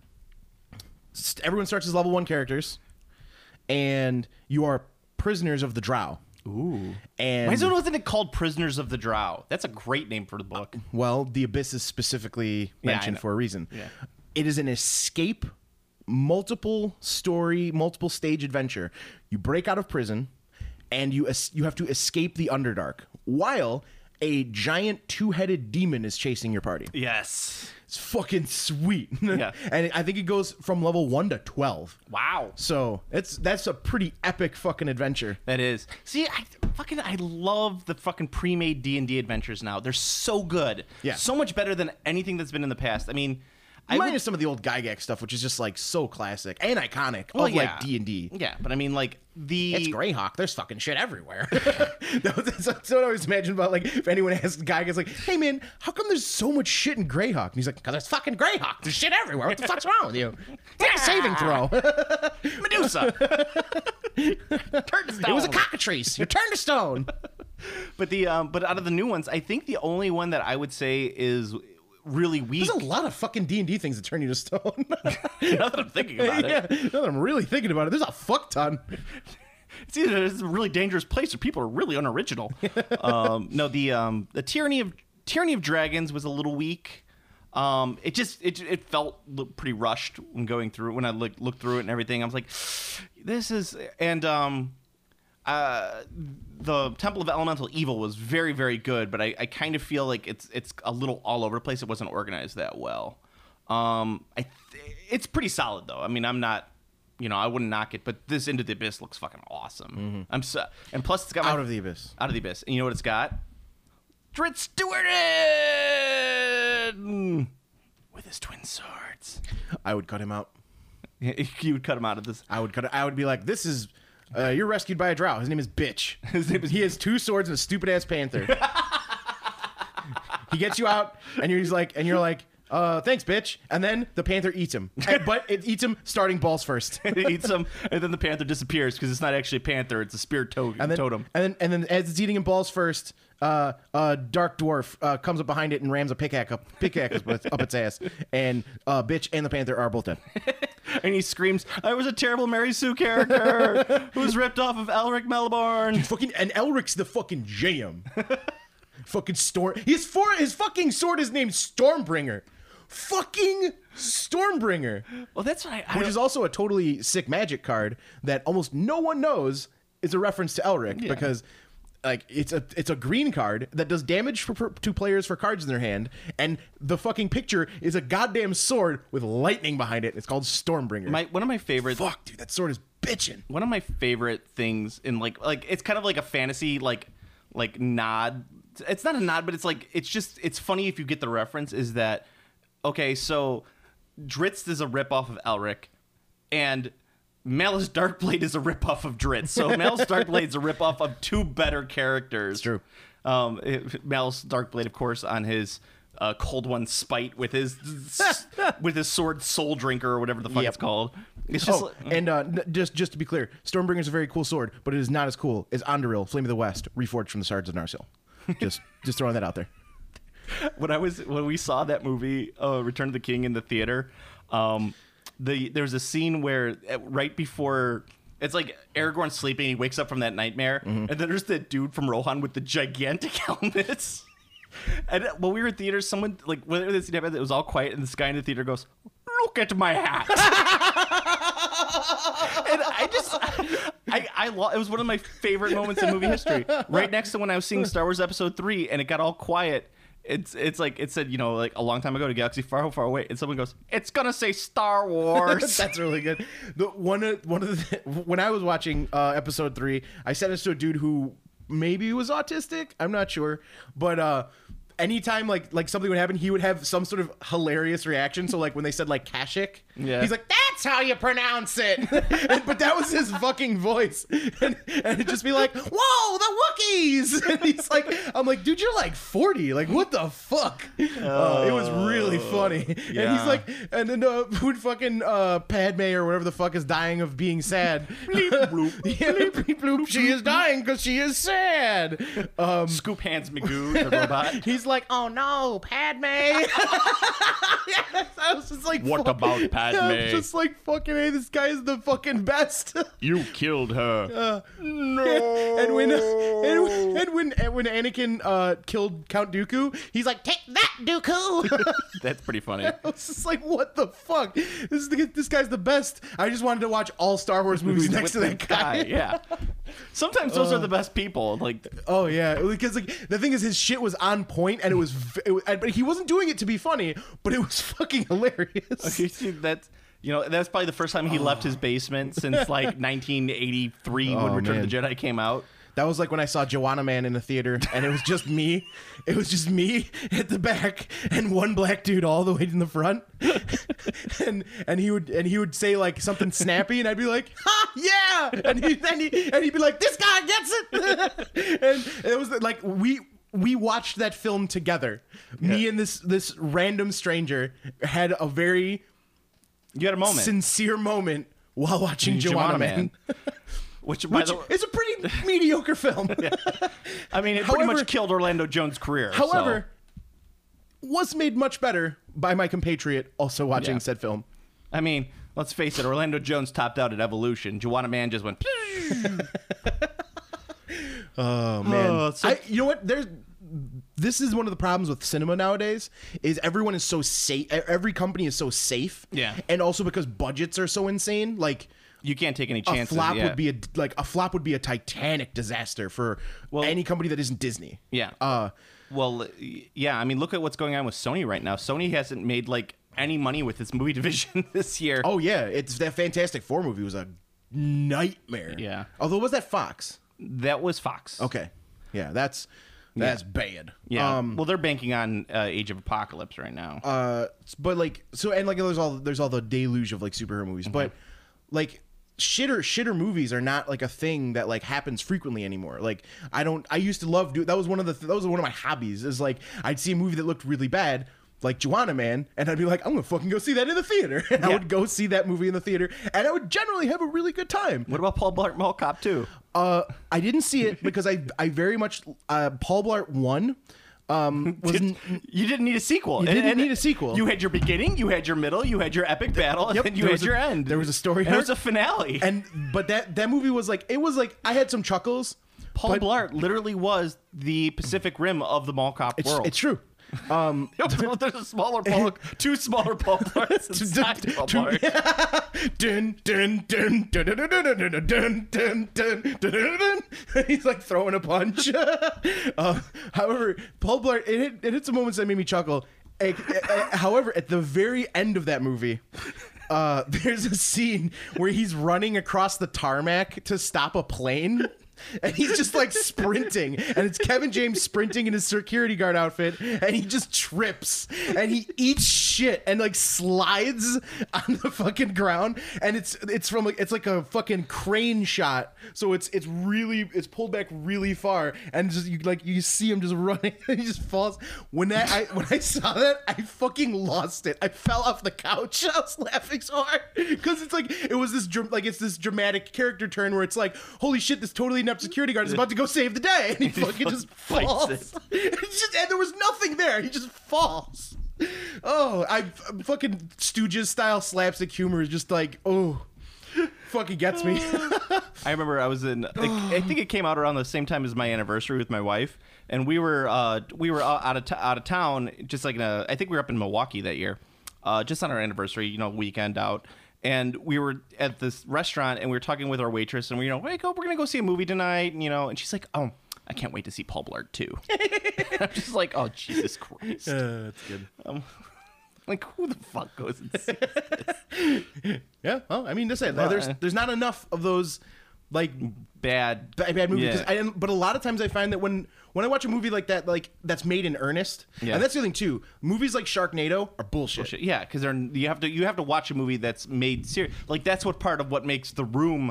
Everyone starts as level 1 characters, and you are prisoners of the Drow. Ooh. And Why wasn't it called Prisoners of the Drow? That's a great name for the book. well, the Abyss is specifically Yeah, I mentioned know. for a reason. Yeah. It is an escape, multiple stage adventure. You break out of prison, and you have to escape the Underdark while a giant 2-headed demon is chasing your party. Yes. It's fucking sweet. Yeah. And I think it goes from level 1 to 12. Wow. So that's a pretty epic fucking adventure. That is. See, I love the fucking pre-made D&D adventures now. They're so good. Yeah. So much better than anything that's been in the past. I mean, Minus some of the old Gygax stuff, which is just like so classic and iconic of like D&D. Yeah, but I mean, like It's Greyhawk. There's fucking shit everywhere. That's what I always imagine about, like, if anyone asks Gygax, like, hey man, how come there's so much shit in Greyhawk? And he's like, Because it's fucking Greyhawk. There's shit everywhere. What the fuck's wrong with you? Take a saving throw. Medusa. Turn to stone. It was a cockatrice. You turned to stone. But but out of the new ones, I think the only one that I would say is really weak. there's a lot of fucking D&D things that turn you to stone. Now that I'm thinking about Yeah, it, now that I'm really thinking about it, there's a fuck ton. it's either it's a really dangerous place or people are really unoriginal. No, the Tyranny of Dragons was a little weak. It felt pretty rushed when I looked through it and everything. I was like, this is the Temple of Elemental Evil was very, very good, but I kind of feel like it's a little all over the place. It wasn't organized that well. It's pretty solid though. I mean, I'm not, I wouldn't knock it, but this Into the Abyss looks fucking awesome. And plus it's got Out of the Abyss. Out of the Abyss. And you know what it's got? Dritz Stewart with his twin swords. I would cut him out. You would cut him out of this. I would be like, this is... you're rescued by a drow. His name is Bitch. He has 2 swords and a stupid ass panther. He gets you out, and you're like, thanks, bitch. And then the panther eats him, but it eats him starting balls first. It eats him, and then the panther disappears because it's not actually a panther; it's a spirit totem. And then as it's eating him balls first, a dark dwarf comes up behind it and rams a pickaxe up its ass, and Bitch and the panther are both dead. And he screams, "I was a terrible Mary Sue character who was ripped off of Elric Melbourne." And Elric's the fucking jam. Fucking Storm. His fucking sword is named Stormbringer. Fucking Stormbringer. Well, that's what which is also a totally sick magic card that almost no one knows is a reference to Elric because like it's a green card that does damage to players for cards in their hand, and the fucking picture is a goddamn sword with lightning behind it. It's called Stormbringer. One of my favorite. Fuck, dude, that sword is bitching. One of my favorite things in like it's kind of like a fantasy like nod. It's not a nod, but it's funny if you get the reference. Is that okay? So Dritz is a ripoff of Elric, and Malus Darkblade is a ripoff of Dritz. So Malus Darkblade is a ripoff of 2 better characters. It's true. Malus Darkblade, of course, on his Cold One spite with his sword Soul Drinker or whatever the fuck it's called. It's just just to be clear, Stormbringer's a very cool sword, but it is not as cool as Anduril, Flame of the West, reforged from the shards of Narsil. Just throwing that out there. When we saw that movie, Return of the King, in the theater, there's a scene where right before it's like Aragorn's sleeping, he wakes up from that nightmare, and then there's that dude from Rohan with the gigantic helmets. And when we were in theater, someone like when this happened, it was all quiet, and this guy in the theater goes, "Look at my hat." And it was one of my favorite moments in movie history. Right next to when I was seeing Star Wars Episode 3, and it got all quiet. It's like it said, like a long time ago, to galaxy far, far away, and someone goes, "It's gonna say Star Wars." That's really good. When I was watching Episode 3, I said this to a dude who maybe was autistic. I'm not sure, but anytime like something would happen, he would have some sort of hilarious reaction. So like when they said like Kashyyyk, he's like, "That's how you pronounce it." But that was his fucking voice, and it'd just be like, "Whoa, the Wookiees!" And he's like, "I'm like, dude, you're like 40. Like, what the fuck?" It was really funny. Yeah. And he's like, and then when fucking Padme or whatever the fuck is dying of being sad, bleep bloop, bleep bloop, she is dying because she is sad. Scoop Hands Magoo, the robot. He's like, "Oh no, Padme." Yes, I was just like, "What about Padme?" I was just like, fucking, hey, this guy is the fucking best. You killed her. No. And when Anakin killed Count Dooku, he's like, "Take that, Dooku." That's pretty funny. I was just like, what the fuck? This guy's the best. I just wanted to watch all Star Wars movies next to that guy. Yeah. Sometimes those are the best people. Like, oh yeah, because like the thing is, his shit was on point, and it was but he wasn't doing it to be funny, but it was fucking hilarious. Okay, that's probably the first time he left his basement since like 1983 when Return of the Jedi came out. That was like when I saw Joanna Man in the theater, and it was just me. It was just me at the back and one black dude all the way in the front. and he would say like something snappy, and I'd be like, "Ha, yeah!" And he'd be like, "This guy gets it." And it was like we watched that film together. Yeah. Me and this random stranger had a very sincere moment while watching Joanna Man. Which is a pretty mediocre film. Yeah. I mean, it pretty much killed Orlando Jones' career. However, was made much better by my compatriot also watching said film. I mean, let's face it, Orlando Jones topped out at Evolution. Joanna Man just went... Oh, man. You know what? This is one of the problems with cinema nowadays is everyone is so safe. Every company is so safe. Yeah. And also because budgets are so insane. Like... You can't take any chances. A flop would be a Titanic disaster for any company that isn't Disney. Yeah. I mean, look at what's going on with Sony right now. Sony hasn't made like any money with its movie division this year. Oh yeah, it's that Fantastic Four movie was a nightmare. Yeah. Although was that Fox? That was Fox. Okay. Yeah, that's bad. Yeah. Well, they're banking on Age of Apocalypse right now. But like there's all the deluge of like superhero movies, but like. Shitter movies are not like a thing that like happens frequently anymore. Like I used to love that was one of my hobbies is like I'd see a movie that looked really bad like Joanna Man and I'd be like I'm gonna fucking go see that in the theater and I would go see that movie in the theater and I would generally have a really good time. What about Paul Blart Mall Cop 2? I didn't see it because I very much Paul Blart 1 you didn't need a sequel. You didn't need a sequel. You had your beginning, you had your middle, you had your epic battle, and then you had your end. There was a story. There was a finale. But that movie was like I had some chuckles. Paul Blart literally was the Pacific Rim of the mall cop world. It's true. There's a smaller Paul, two smaller Paul Blarts inside Paul Blart. Dun, dun, dun, dun, dun, dun, dun, dun, dun, dun. He's like throwing a punch. However, Paul Blart, it hit some moments that made me chuckle. However, at the very end of that movie, there's a scene where he's running across the tarmac to stop a plane. And he's just like sprinting, and it's Kevin James sprinting in his security guard outfit, and he just trips and he eats shit and like slides on the fucking ground, and it's like a fucking crane shot, so it's pulled back really far, and just you see him just running and he just falls. When I saw that, I fucking lost it. I fell off the couch. I was laughing so hard because it's this dramatic character turn where it's like, holy shit, this totally inept security guard is about to go save the day, and he fucking just falls. And there was nothing there. He just falls. Oh, fucking Stooges style slapstick humor is just like, oh, fucking gets me. I remember I was in. I think it came out around the same time as my anniversary with my wife, and we were out of town. Just like I think we were up in Milwaukee that year, just on our anniversary, weekend out. And we were at this restaurant, and we were talking with our waitress, and we're we're gonna go see a movie tonight, and she's like, oh, I can't wait to see Paul Blart 2. I'm just like, oh, Jesus Christ. That's good. Like, who the fuck goes and sees this? Yeah, well, I mean, there's not enough of those like bad movies. Yeah. But a lot of times I find that when I watch a movie like that, like that's made in earnest, and that's the other thing too. Movies like Sharknado are bullshit. Yeah, because you have to watch a movie that's made serious. Like that's part of what makes The Room.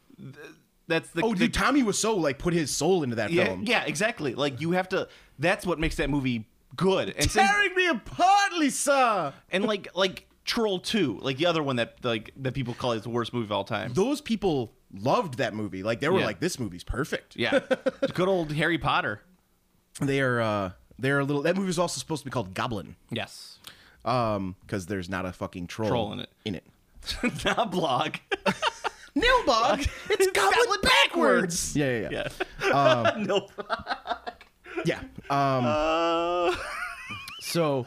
Tommy Wiseau like put his soul into that film. Yeah, exactly. Like you have to. That's what makes that movie good. And tearing me apart, Lisa. And like Troll 2, like the other one that people call it the worst movie of all time. Those people loved that movie. Like they were like, this movie's perfect. Yeah, good old Harry Potter. They're a little. That movie was also supposed to be called Goblin. Yes, because there's not a fucking troll in it. Not blog. Nilbog. It's Goblin backwards. Yeah. Nilbog. Yeah. So.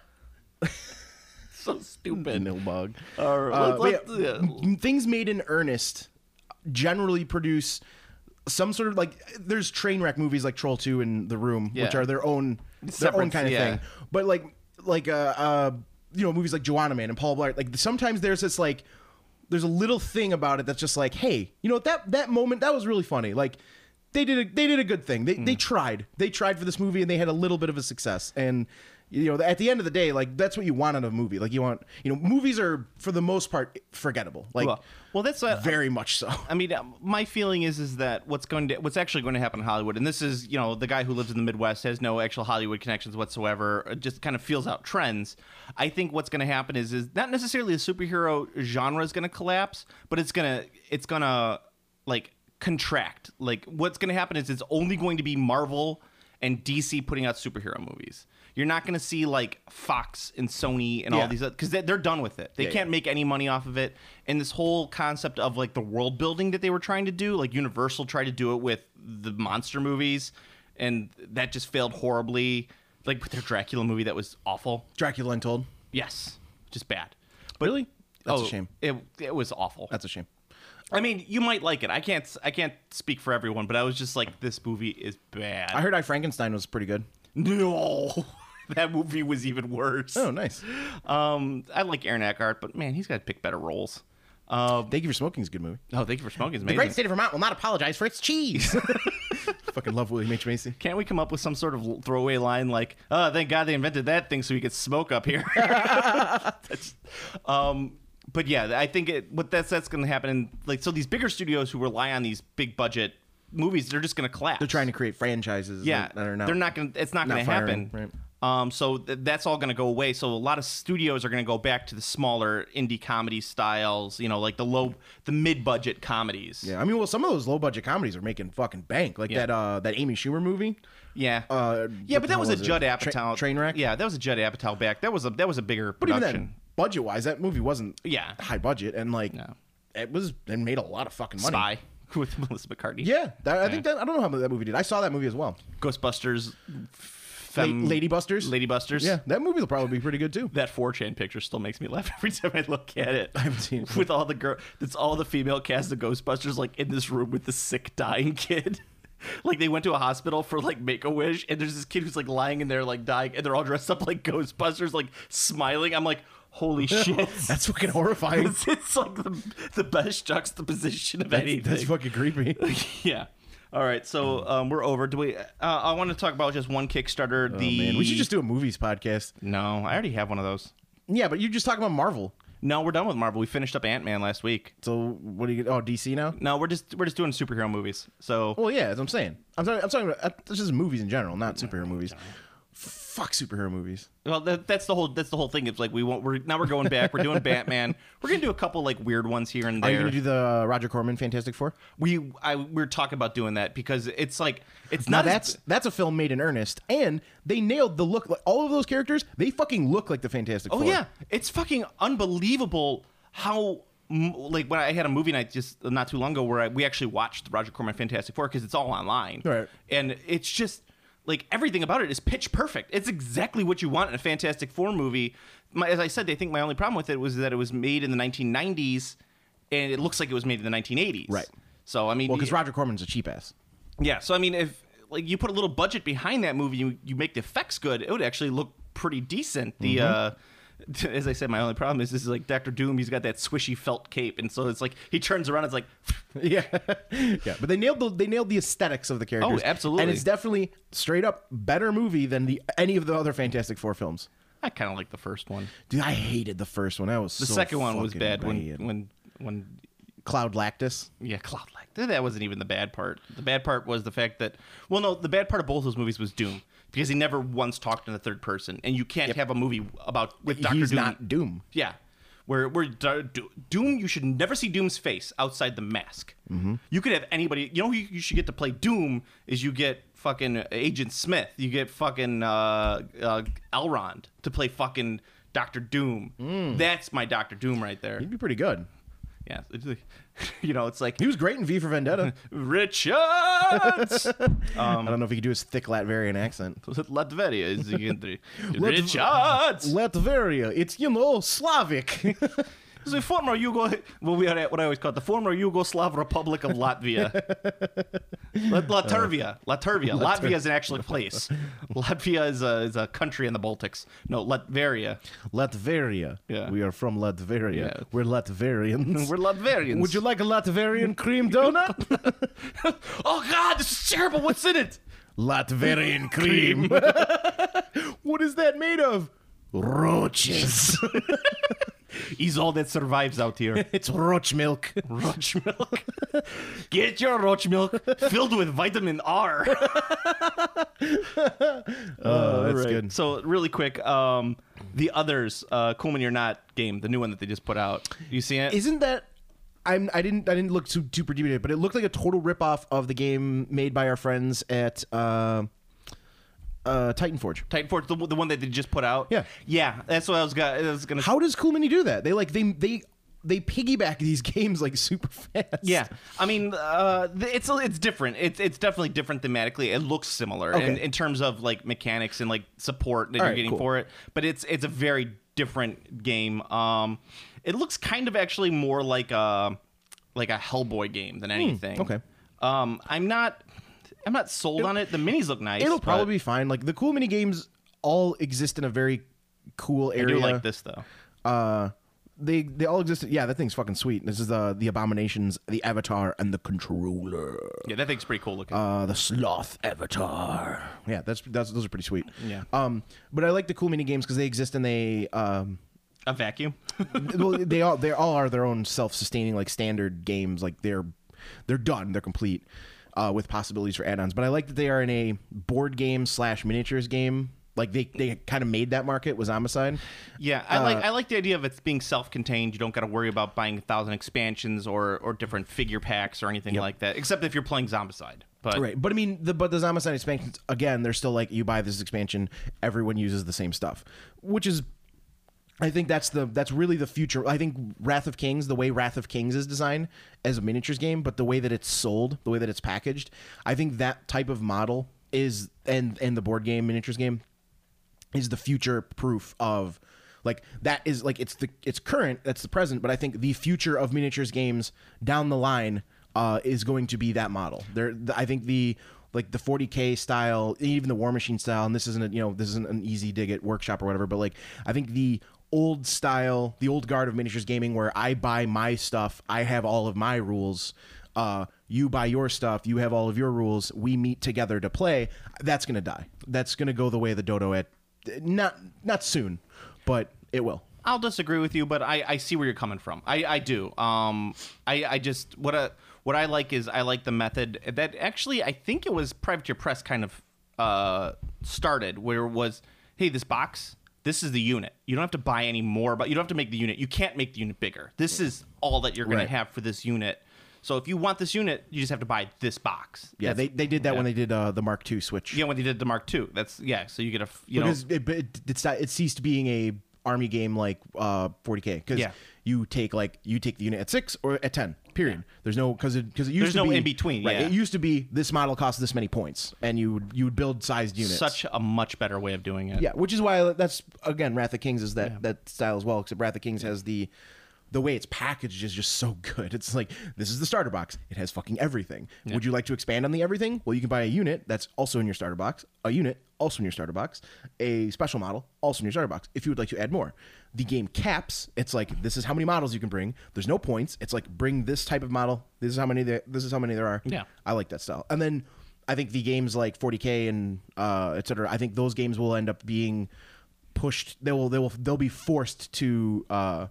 So stupid. Nilbog. Things made in earnest generally produce some sort of like. There's train wreck movies like Troll 2 and The Room, which are their own kind of thing. But like movies like Joanna Man and Paul Blart. Like sometimes there's this like. There's a little thing about it that's just like, hey, that moment that was really funny. Like they did a good thing. They tried. They tried for this movie, and they had a little bit of a success. And at the end of the day, like that's what you want out of a movie. Like you want, movies are for the most part forgettable. Like, well, that's very much so. I mean, my feeling is that what's actually going to happen in Hollywood, and this is, the guy who lives in the Midwest, has no actual Hollywood connections whatsoever, just kind of feels out trends. I think what's going to happen is not necessarily the superhero genre is going to collapse, but it's gonna like contract. Like what's going to happen is it's only going to be Marvel and DC putting out superhero movies. You're not going to see like Fox and Sony and all these, because they're done with it. They can't make any money off of it. And this whole concept of like the world building that they were trying to do, like Universal tried to do it with the monster movies, and that just failed horribly. Like with their Dracula movie, that was awful. Dracula Untold. Yes, just bad. But, Really? That's a shame. It was awful. That's a shame. I mean, you might like it. I can't speak for everyone, but I was just like, this movie is bad. I heard I Frankenstein was pretty good. No. That movie was even worse. Oh, nice. I like Aaron Eckhart, but man, he's got to pick better roles. Thank You for Smoking is a good movie. Oh, Thank You for Smoking is The amazing. great state of Vermont will not apologize for its cheese. Fucking love William H. Macy. Can't we come up with some sort of throwaway line like, "Oh, thank God they invented that thing so we could smoke up here"? But yeah, I think that's going to happen. And like, so these bigger studios who rely on these big budget movies, they're just going to collapse. They're trying to create franchises. Yeah, that are not. they're not going. It's not going to firing, happen. right. So that's all going to go away. So a lot of studios are going to go back to the smaller indie comedy styles. Like the mid-budget comedies. Yeah, I mean, well, some of those low-budget comedies are making fucking bank, like that Amy Schumer movie. Yeah. What But that was a the hell Judd it? Apatow Trainwreck. Yeah, that was a Judd Apatow back. That was a bigger But even production. then, budget-wise, that movie wasn't high budget, and like No. it made a lot of fucking money. Spy with Melissa McCarthy. Yeah, I think that I don't know how that movie did. I saw that movie as well. Ghostbusters. Lady Busters. Lady Busters. Yeah, that movie will probably be pretty good too. That 4chan picture still makes me laugh every time I look at it. I haven't seen it. With all the that's all the female cast of Ghostbusters like in this room with the sick dying kid. Like they went to a hospital for like Make-A-Wish, and there's this kid who's like lying in there like dying, and they're all dressed up like Ghostbusters, like smiling. I'm like, holy shit. That's fucking horrifying. It's like the best juxtaposition of anything. That's fucking creepy. Yeah. All right, so we're over. Do we? I want to talk about just one Kickstarter. Oh, man. We should just do a movies podcast. No, I already have one of those. Yeah, but you're just talking about Marvel. No, we're done with Marvel. We finished up Ant-Man last week. So what do you? Oh, DC now? No, we're just doing superhero movies. So Well, yeah, that's what I'm saying. I'm talking about that's just movies in general, not superhero movies. Fuck superhero movies. well, that's the whole thing. It's like we're going back. We're doing Batman. We're gonna do a couple like weird ones here and Are you there. gonna do the Roger Corman Fantastic Four? We're talking about doing that because it's like it's Now not. that's a film made in earnest, and they nailed the look. Like, all of those characters, they fucking look like the Fantastic Oh Four. yeah, it's fucking unbelievable how. Like when I had a movie night just not too long ago where we actually watched the Roger Corman Fantastic Four because it's all online, Right. And it's just like everything about it is pitch perfect. It's exactly what you want in a Fantastic Four movie. As I said, I think my only problem with it was that it was made in the 1990s, and it looks like it was made in the 1980s. Right. So I mean, Well, because Roger Corman's a cheap ass. yeah. So I mean, if like you put a little budget behind that movie, you make the effects good, it would actually look pretty decent. The as I said, my only problem is this is like Dr. Doom. He's got that swishy felt cape, and so it's like he turns around. It's like, Yeah, yeah. But they nailed the aesthetics of the characters. Oh, absolutely. And it's definitely straight up better movie than any of the other Fantastic Four films. I kind of like the first one. Dude, I hated the first one. That was The so second one was fucking bad when Cloud Lactus. yeah, Cloud Lake. That wasn't even the bad part. The bad part was the fact that the bad part of both those movies was Doom because he never once talked in the third person, and you can't have a movie with Dr. He's Doom. not Doom. Yeah. Where Doom, you should never see Doom's face outside the mask. Mm-hmm. You could have anybody. You know who you should get to play Doom is you get fucking Agent Smith. You get fucking Elrond to play fucking Dr. Doom. That's my Dr. Doom right there. He'd be pretty good. Yeah. It's like He was great in V for Vendetta. Richards. I don't know if he could do his thick Latvian accent. Latveria is Richards. Latveria, it's Slavic. The former well, we are at what I always call it, the former Yugoslav Republic of Latvia. Latvia. Latvia is an actual place. Latvia is a country in the Baltics. No, Latveria. Latveria. Yeah. We are from Latveria. Yeah. We're Latverians. We're Latverians. Would you like a Latverian cream donut? Oh God, this is terrible. What's in it? Latverian cream. What is that made of? Roaches. He's all that survives out here. It's roach milk. Roach milk. Get your roach milk filled with vitamin R. That's good. So really quick, the others, Cool Mini or Not game, the new one that they just put out. You see it? Isn't that? I didn't look super deep into it, but it looked like a total ripoff of the game made by our friends at Titanforge. Titanforge, the one that they just put out. Yeah. That's what I was gonna. How does Cool Mini do that? They piggyback these games like super fast. Yeah, I mean, it's different. It's definitely different thematically. It looks similar in terms of like mechanics and like support that you're getting for it. But it's a very different game. It looks kind of actually more like a Hellboy game than anything. Okay. I'm not sold on it. The minis look nice. It'll probably be fine. Like the Cool Mini games all exist in a very cool area. I do like this though. They all exist. Yeah, that thing's fucking sweet. This is the Abominations, the Avatar, and the Controller. Yeah, that thing's pretty cool looking. The Sloth Avatar. Yeah, those are pretty sweet. Yeah. But I like the Cool Mini games because they exist and they A vacuum. well, they all are their own self-sustaining like standard games. Like they're done. They're complete with possibilities for add-ons. But I like that they are in a board game / miniatures game. Like they kind of made that market with Zombicide. Yeah, I like the idea of it being self-contained. You don't got to worry about buying 1,000 expansions or different figure packs or anything like that. Except if you're playing Zombicide. But Right, but I mean, the Zombicide expansions again, they're still like you buy this expansion, everyone uses the same stuff, which is, I think that's really the future. I think Wrath of Kings, the way Wrath of Kings is designed as a miniatures game, but the way that it's sold, the way that it's packaged, I think that type of model is and the board game miniatures game is the future proof of like that is like it's current, that's the present, but I think the future of miniatures games down the line is going to be that model. I think the 40K style, even the War Machine style, and this isn't an easy dig at Workshop or whatever, but like I think the old style, the old guard of miniatures gaming where I buy my stuff, I have all of my rules, you buy your stuff, you have all of your rules, we meet together to play, that's going to die. That's going to go the way of the dodo at not soon, but it will. I'll disagree with you, but I see where you're coming from. I do. I just what I like is I like the method that actually I think it was Privateer Press kind of started, where it was, hey, this box, this is the unit. You don't have to buy any more, but you don't have to make the unit. You can't make the unit bigger. This is all that you're going to have for this unit. So if you want this unit, you just have to buy this box. Yeah, they did that when they did the Mark II Switch. Yeah, when they did the Mark II. That's so you get because it ceased being a army game like 40K because you take the unit at 6 or at 10. Period. There's no because it used there's to no be in between. Right. Yeah. It used to be this model costs this many points, and you would build sized units. Such a much better way of doing it. Yeah, which is why that's again Wrath of Kings is that style as well. Except Wrath of Kings has the way it's packaged is just so good. It's like, this is the starter box. It has fucking everything. Yeah. Would you like to expand on the everything? Well, you can buy a unit that's also in your starter box, a unit also in your starter box, a special model also in your starter box if you would like to add more. The game caps. It's like, this is how many models you can bring. There's no points. It's like, bring this type of model. This is how many there are. Yeah. I like that style. And then I think the games like 40K and et cetera, I think those games will end up being pushed. They'll be forced to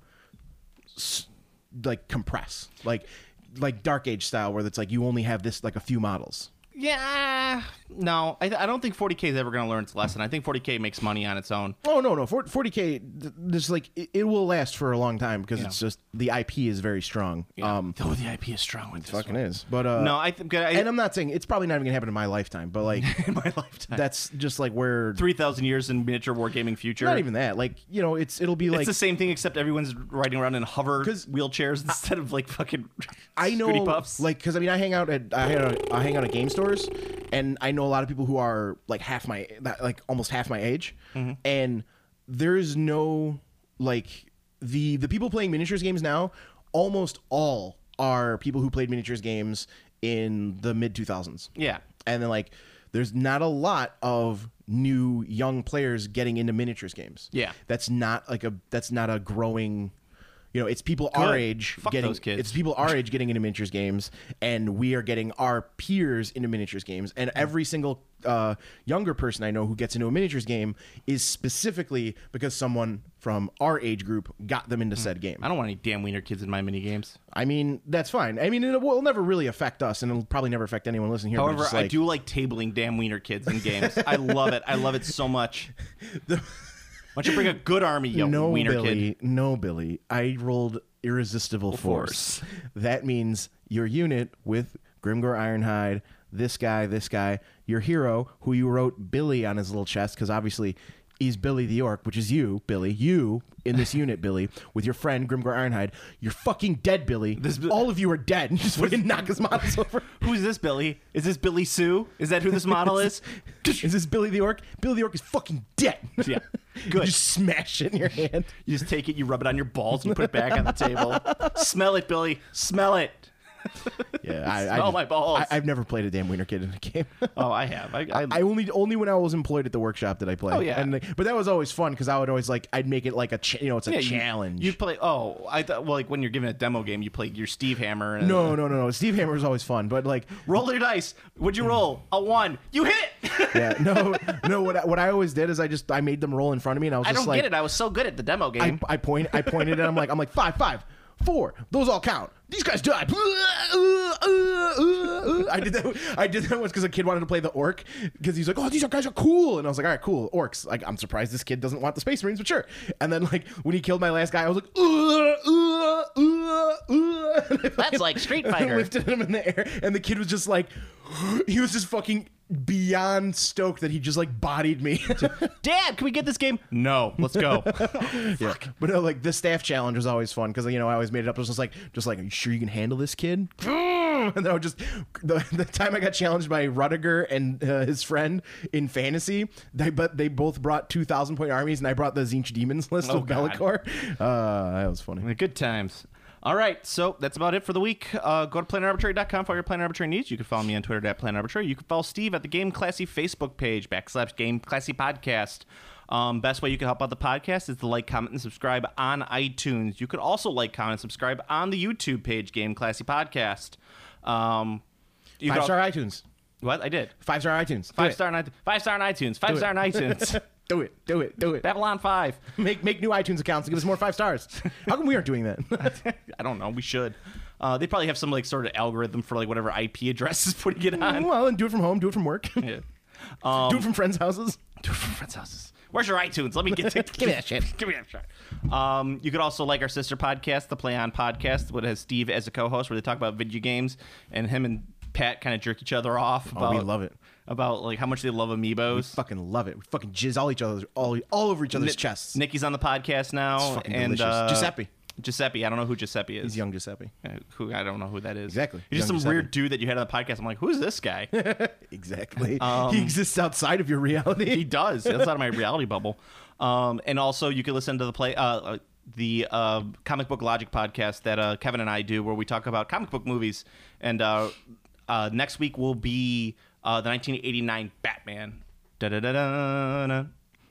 like compress like Dark Age style where it's like you only have this like a few models. Yeah, no, I don't think 40K is ever going to learn its lesson. I think 40K makes money on its own. Oh no, 40K, there's like it will last for a long time because it's just the IP is very strong. Yeah. The IP is strong with it this fucking one. is. But no, I think, and I'm not saying it's probably not even gonna happen in my lifetime, but like in my lifetime, that's just like where 3,000 years in miniature wargaming future. Not even that. Like it'll be like it's the same thing except everyone's riding around in hover wheelchairs instead of like fucking. I know, Scooty Puffs. like because I mean I hang out at game stores, and I know a lot of people who are like almost half my age, and there's no like the people playing miniatures games now, almost all are people who played miniatures games in the mid 2000s. Yeah. And then like there's not a lot of new young players getting into miniatures games. Yeah. That's not a growing, it's people our age Fuck getting those kids. It's people our age getting into miniatures games, and we are getting our peers into miniatures games. And every single younger person I know who gets into a miniatures game is specifically because someone from our age group got them into said game. I don't want any damn wiener kids in my mini games. I mean, that's fine. I mean, it will never really affect us, and it'll probably never affect anyone listening here. However, but it's I do like tabling damn wiener kids in games. I love it. I love it so much. Why don't you bring a good army, you wiener Billy, kid? No, Billy. I rolled irresistible force. That means your unit with Grimgor Ironhide, this guy, your hero, who you wrote Billy on his little chest, because obviously he's Billy the Orc, which is you, Billy. You in this unit, Billy, with your friend Grimgor Ironhide. You're fucking dead, Billy. All of you are dead. And you just fucking knock his models over. Who's this, Billy? Is this Billy Sue? Is that who this model is? Is this Billy the Orc? Billy the Orc is fucking dead. Yeah. Good. You just smash it in your hand. You just take it, you rub it on your balls, and you put it back on the table. Smell it, Billy. Smell it. Yeah, Smell my balls. I've never played a damn wiener kid in a game. Oh, I have. I only when I was employed at the workshop did I play. Oh, yeah. But that was always fun because I would always I'd make it like it's a challenge. You play. Oh, I thought. Well, like when you're given a demo game, you play your Steve Hammer. And, No. Steve Hammer was always fun, but like roll your dice. What'd you roll? A 1. You hit. Yeah, no. What I always did is I made them roll in front of me, and I was I just don't get it. I was so good at the demo game. I pointed, and I'm like 5, 5, 4. Those all count. These guys die. I did that once because a kid wanted to play the orc because he's like, oh, these guys are cool, and I was like, all right, cool, orcs. Like, I'm surprised this kid doesn't want the Space Marines, but sure. And then like when he killed my last guy, I was like, That's like Street Fighter. I lifted him in the air, and the kid was just like, he was just fucking beyond stoked that he just like bodied me. Dad, can we get this game? No, let's go. Yeah. But no, like the staff challenge was always fun because I always made it up. It was just like, are you sure you can handle this kid? And then I would just the time I got challenged by Rudiger and his friend in fantasy, they both brought 2,000 point armies, and I brought the Tzeentch Demons list of Be'lakor. That was funny. Good times. All right, so that's about it for the week. Go to PlanetArbitrary.com for all your Planet Arbitrary needs. You can follow me on Twitter at Planet Arbitrary. You can follow Steve at the Game Classy Facebook page, /Game Classy Podcast. Best way you can help out the podcast is to like, comment, and subscribe on iTunes. You could also like, comment, and subscribe on the YouTube page, Game Classy Podcast. 5-star iTunes. What? I did. 5-star iTunes. 5-star on iTunes. 5-star on iTunes. 5-star on iTunes. Do it. Babylon 5. Make new iTunes accounts and give us more 5 stars. How come we aren't doing that? I don't know. We should. They probably have some like sort of algorithm for like whatever IP address is putting it on. Well, and do it from home. Do it from work. Yeah. Do it from friends' houses. Do it from friends' houses. Where's your iTunes? Let me get to Give me that shit. Give me that shit. You could also like our sister podcast, the Play On Podcast, which has Steve as a co-host, where they talk about video games, and him and Pat kind of jerk each other off. About, we love it. About like how much they love amiibos. We fucking love it. We fucking jizz all over each other's chests. Nikki's on the podcast now, It's fucking and delicious. Giuseppe. I don't know who Giuseppe is. He's young Giuseppe. Who I don't know who that is. Exactly. He's just Young some Giuseppe. weird dude that you had on the podcast. I'm like, who's this guy? Exactly. He exists outside of your reality. He does. That's out of my reality bubble. And also, you can listen to the Comic Book Logic podcast that Kevin and I do, where we talk about comic book movies. And next week will be the 1989 Batman. Da-da-da-da-da.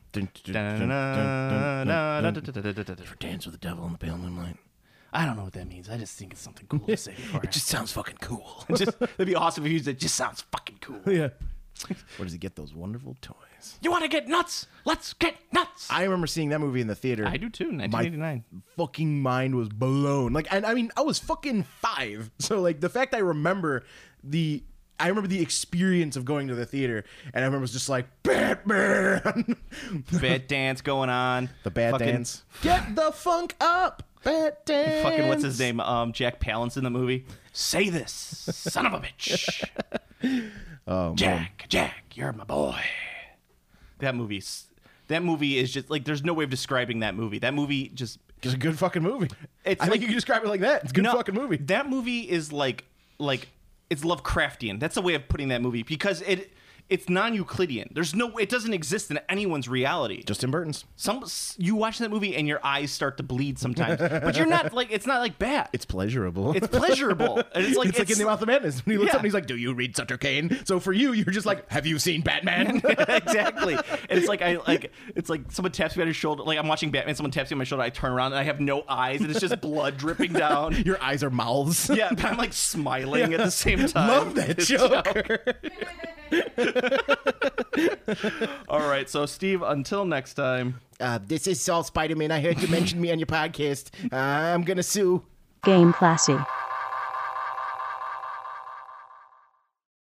For Dance with the Devil in the Pale Moonlight. I don't know what that means. I just think it's something cool to say. It just sounds fucking cool. It'd be awesome if you used it. Just sounds fucking cool. Yeah. Where does he get those wonderful toys? You want to get nuts? Let's get nuts. I remember seeing that movie in the theater. I do too. 1989. My fucking mind was blown. Like, and I mean, I was fucking 5. So like the fact I remember the experience of going to the theater, and I remember it was just like Batman. Bad dance going on. The bad dance. Get the funk up. Bad dance. Fucking what's his name? Jack Palance in the movie. Say this, son of a bitch. Oh, Jack, you're my boy. That movie is just like, there's no way of describing that movie. That movie just, it's a good fucking movie. It's I like, think you can describe it like that. It's a good fucking movie. That movie is like it's Lovecraftian. That's the way of putting that movie, because it it's non-Euclidean. There's no, it doesn't exist in anyone's reality. Just Tim Burton's. You watch that movie and your eyes start to bleed sometimes, but you're not like, it's not like bad. It's pleasurable. It's pleasurable. And it's like in the Mouth of Madness when he looks Yeah. up and he's like, "Do you read Sutter Kane?" So for you, you're just like, "Have you seen Batman?" Exactly. And it's like it's like someone taps me on his shoulder. Like I'm watching Batman, someone taps me on my shoulder. I turn around and I have no eyes, and it's just blood dripping down. Your eyes are mouths. Yeah, but I'm like smiling at the same time. Love that It's joke. All right, so Steve, until next time. This is Saul Spider-Man. I heard you mention me on your podcast. I'm gonna sue. Game Classy.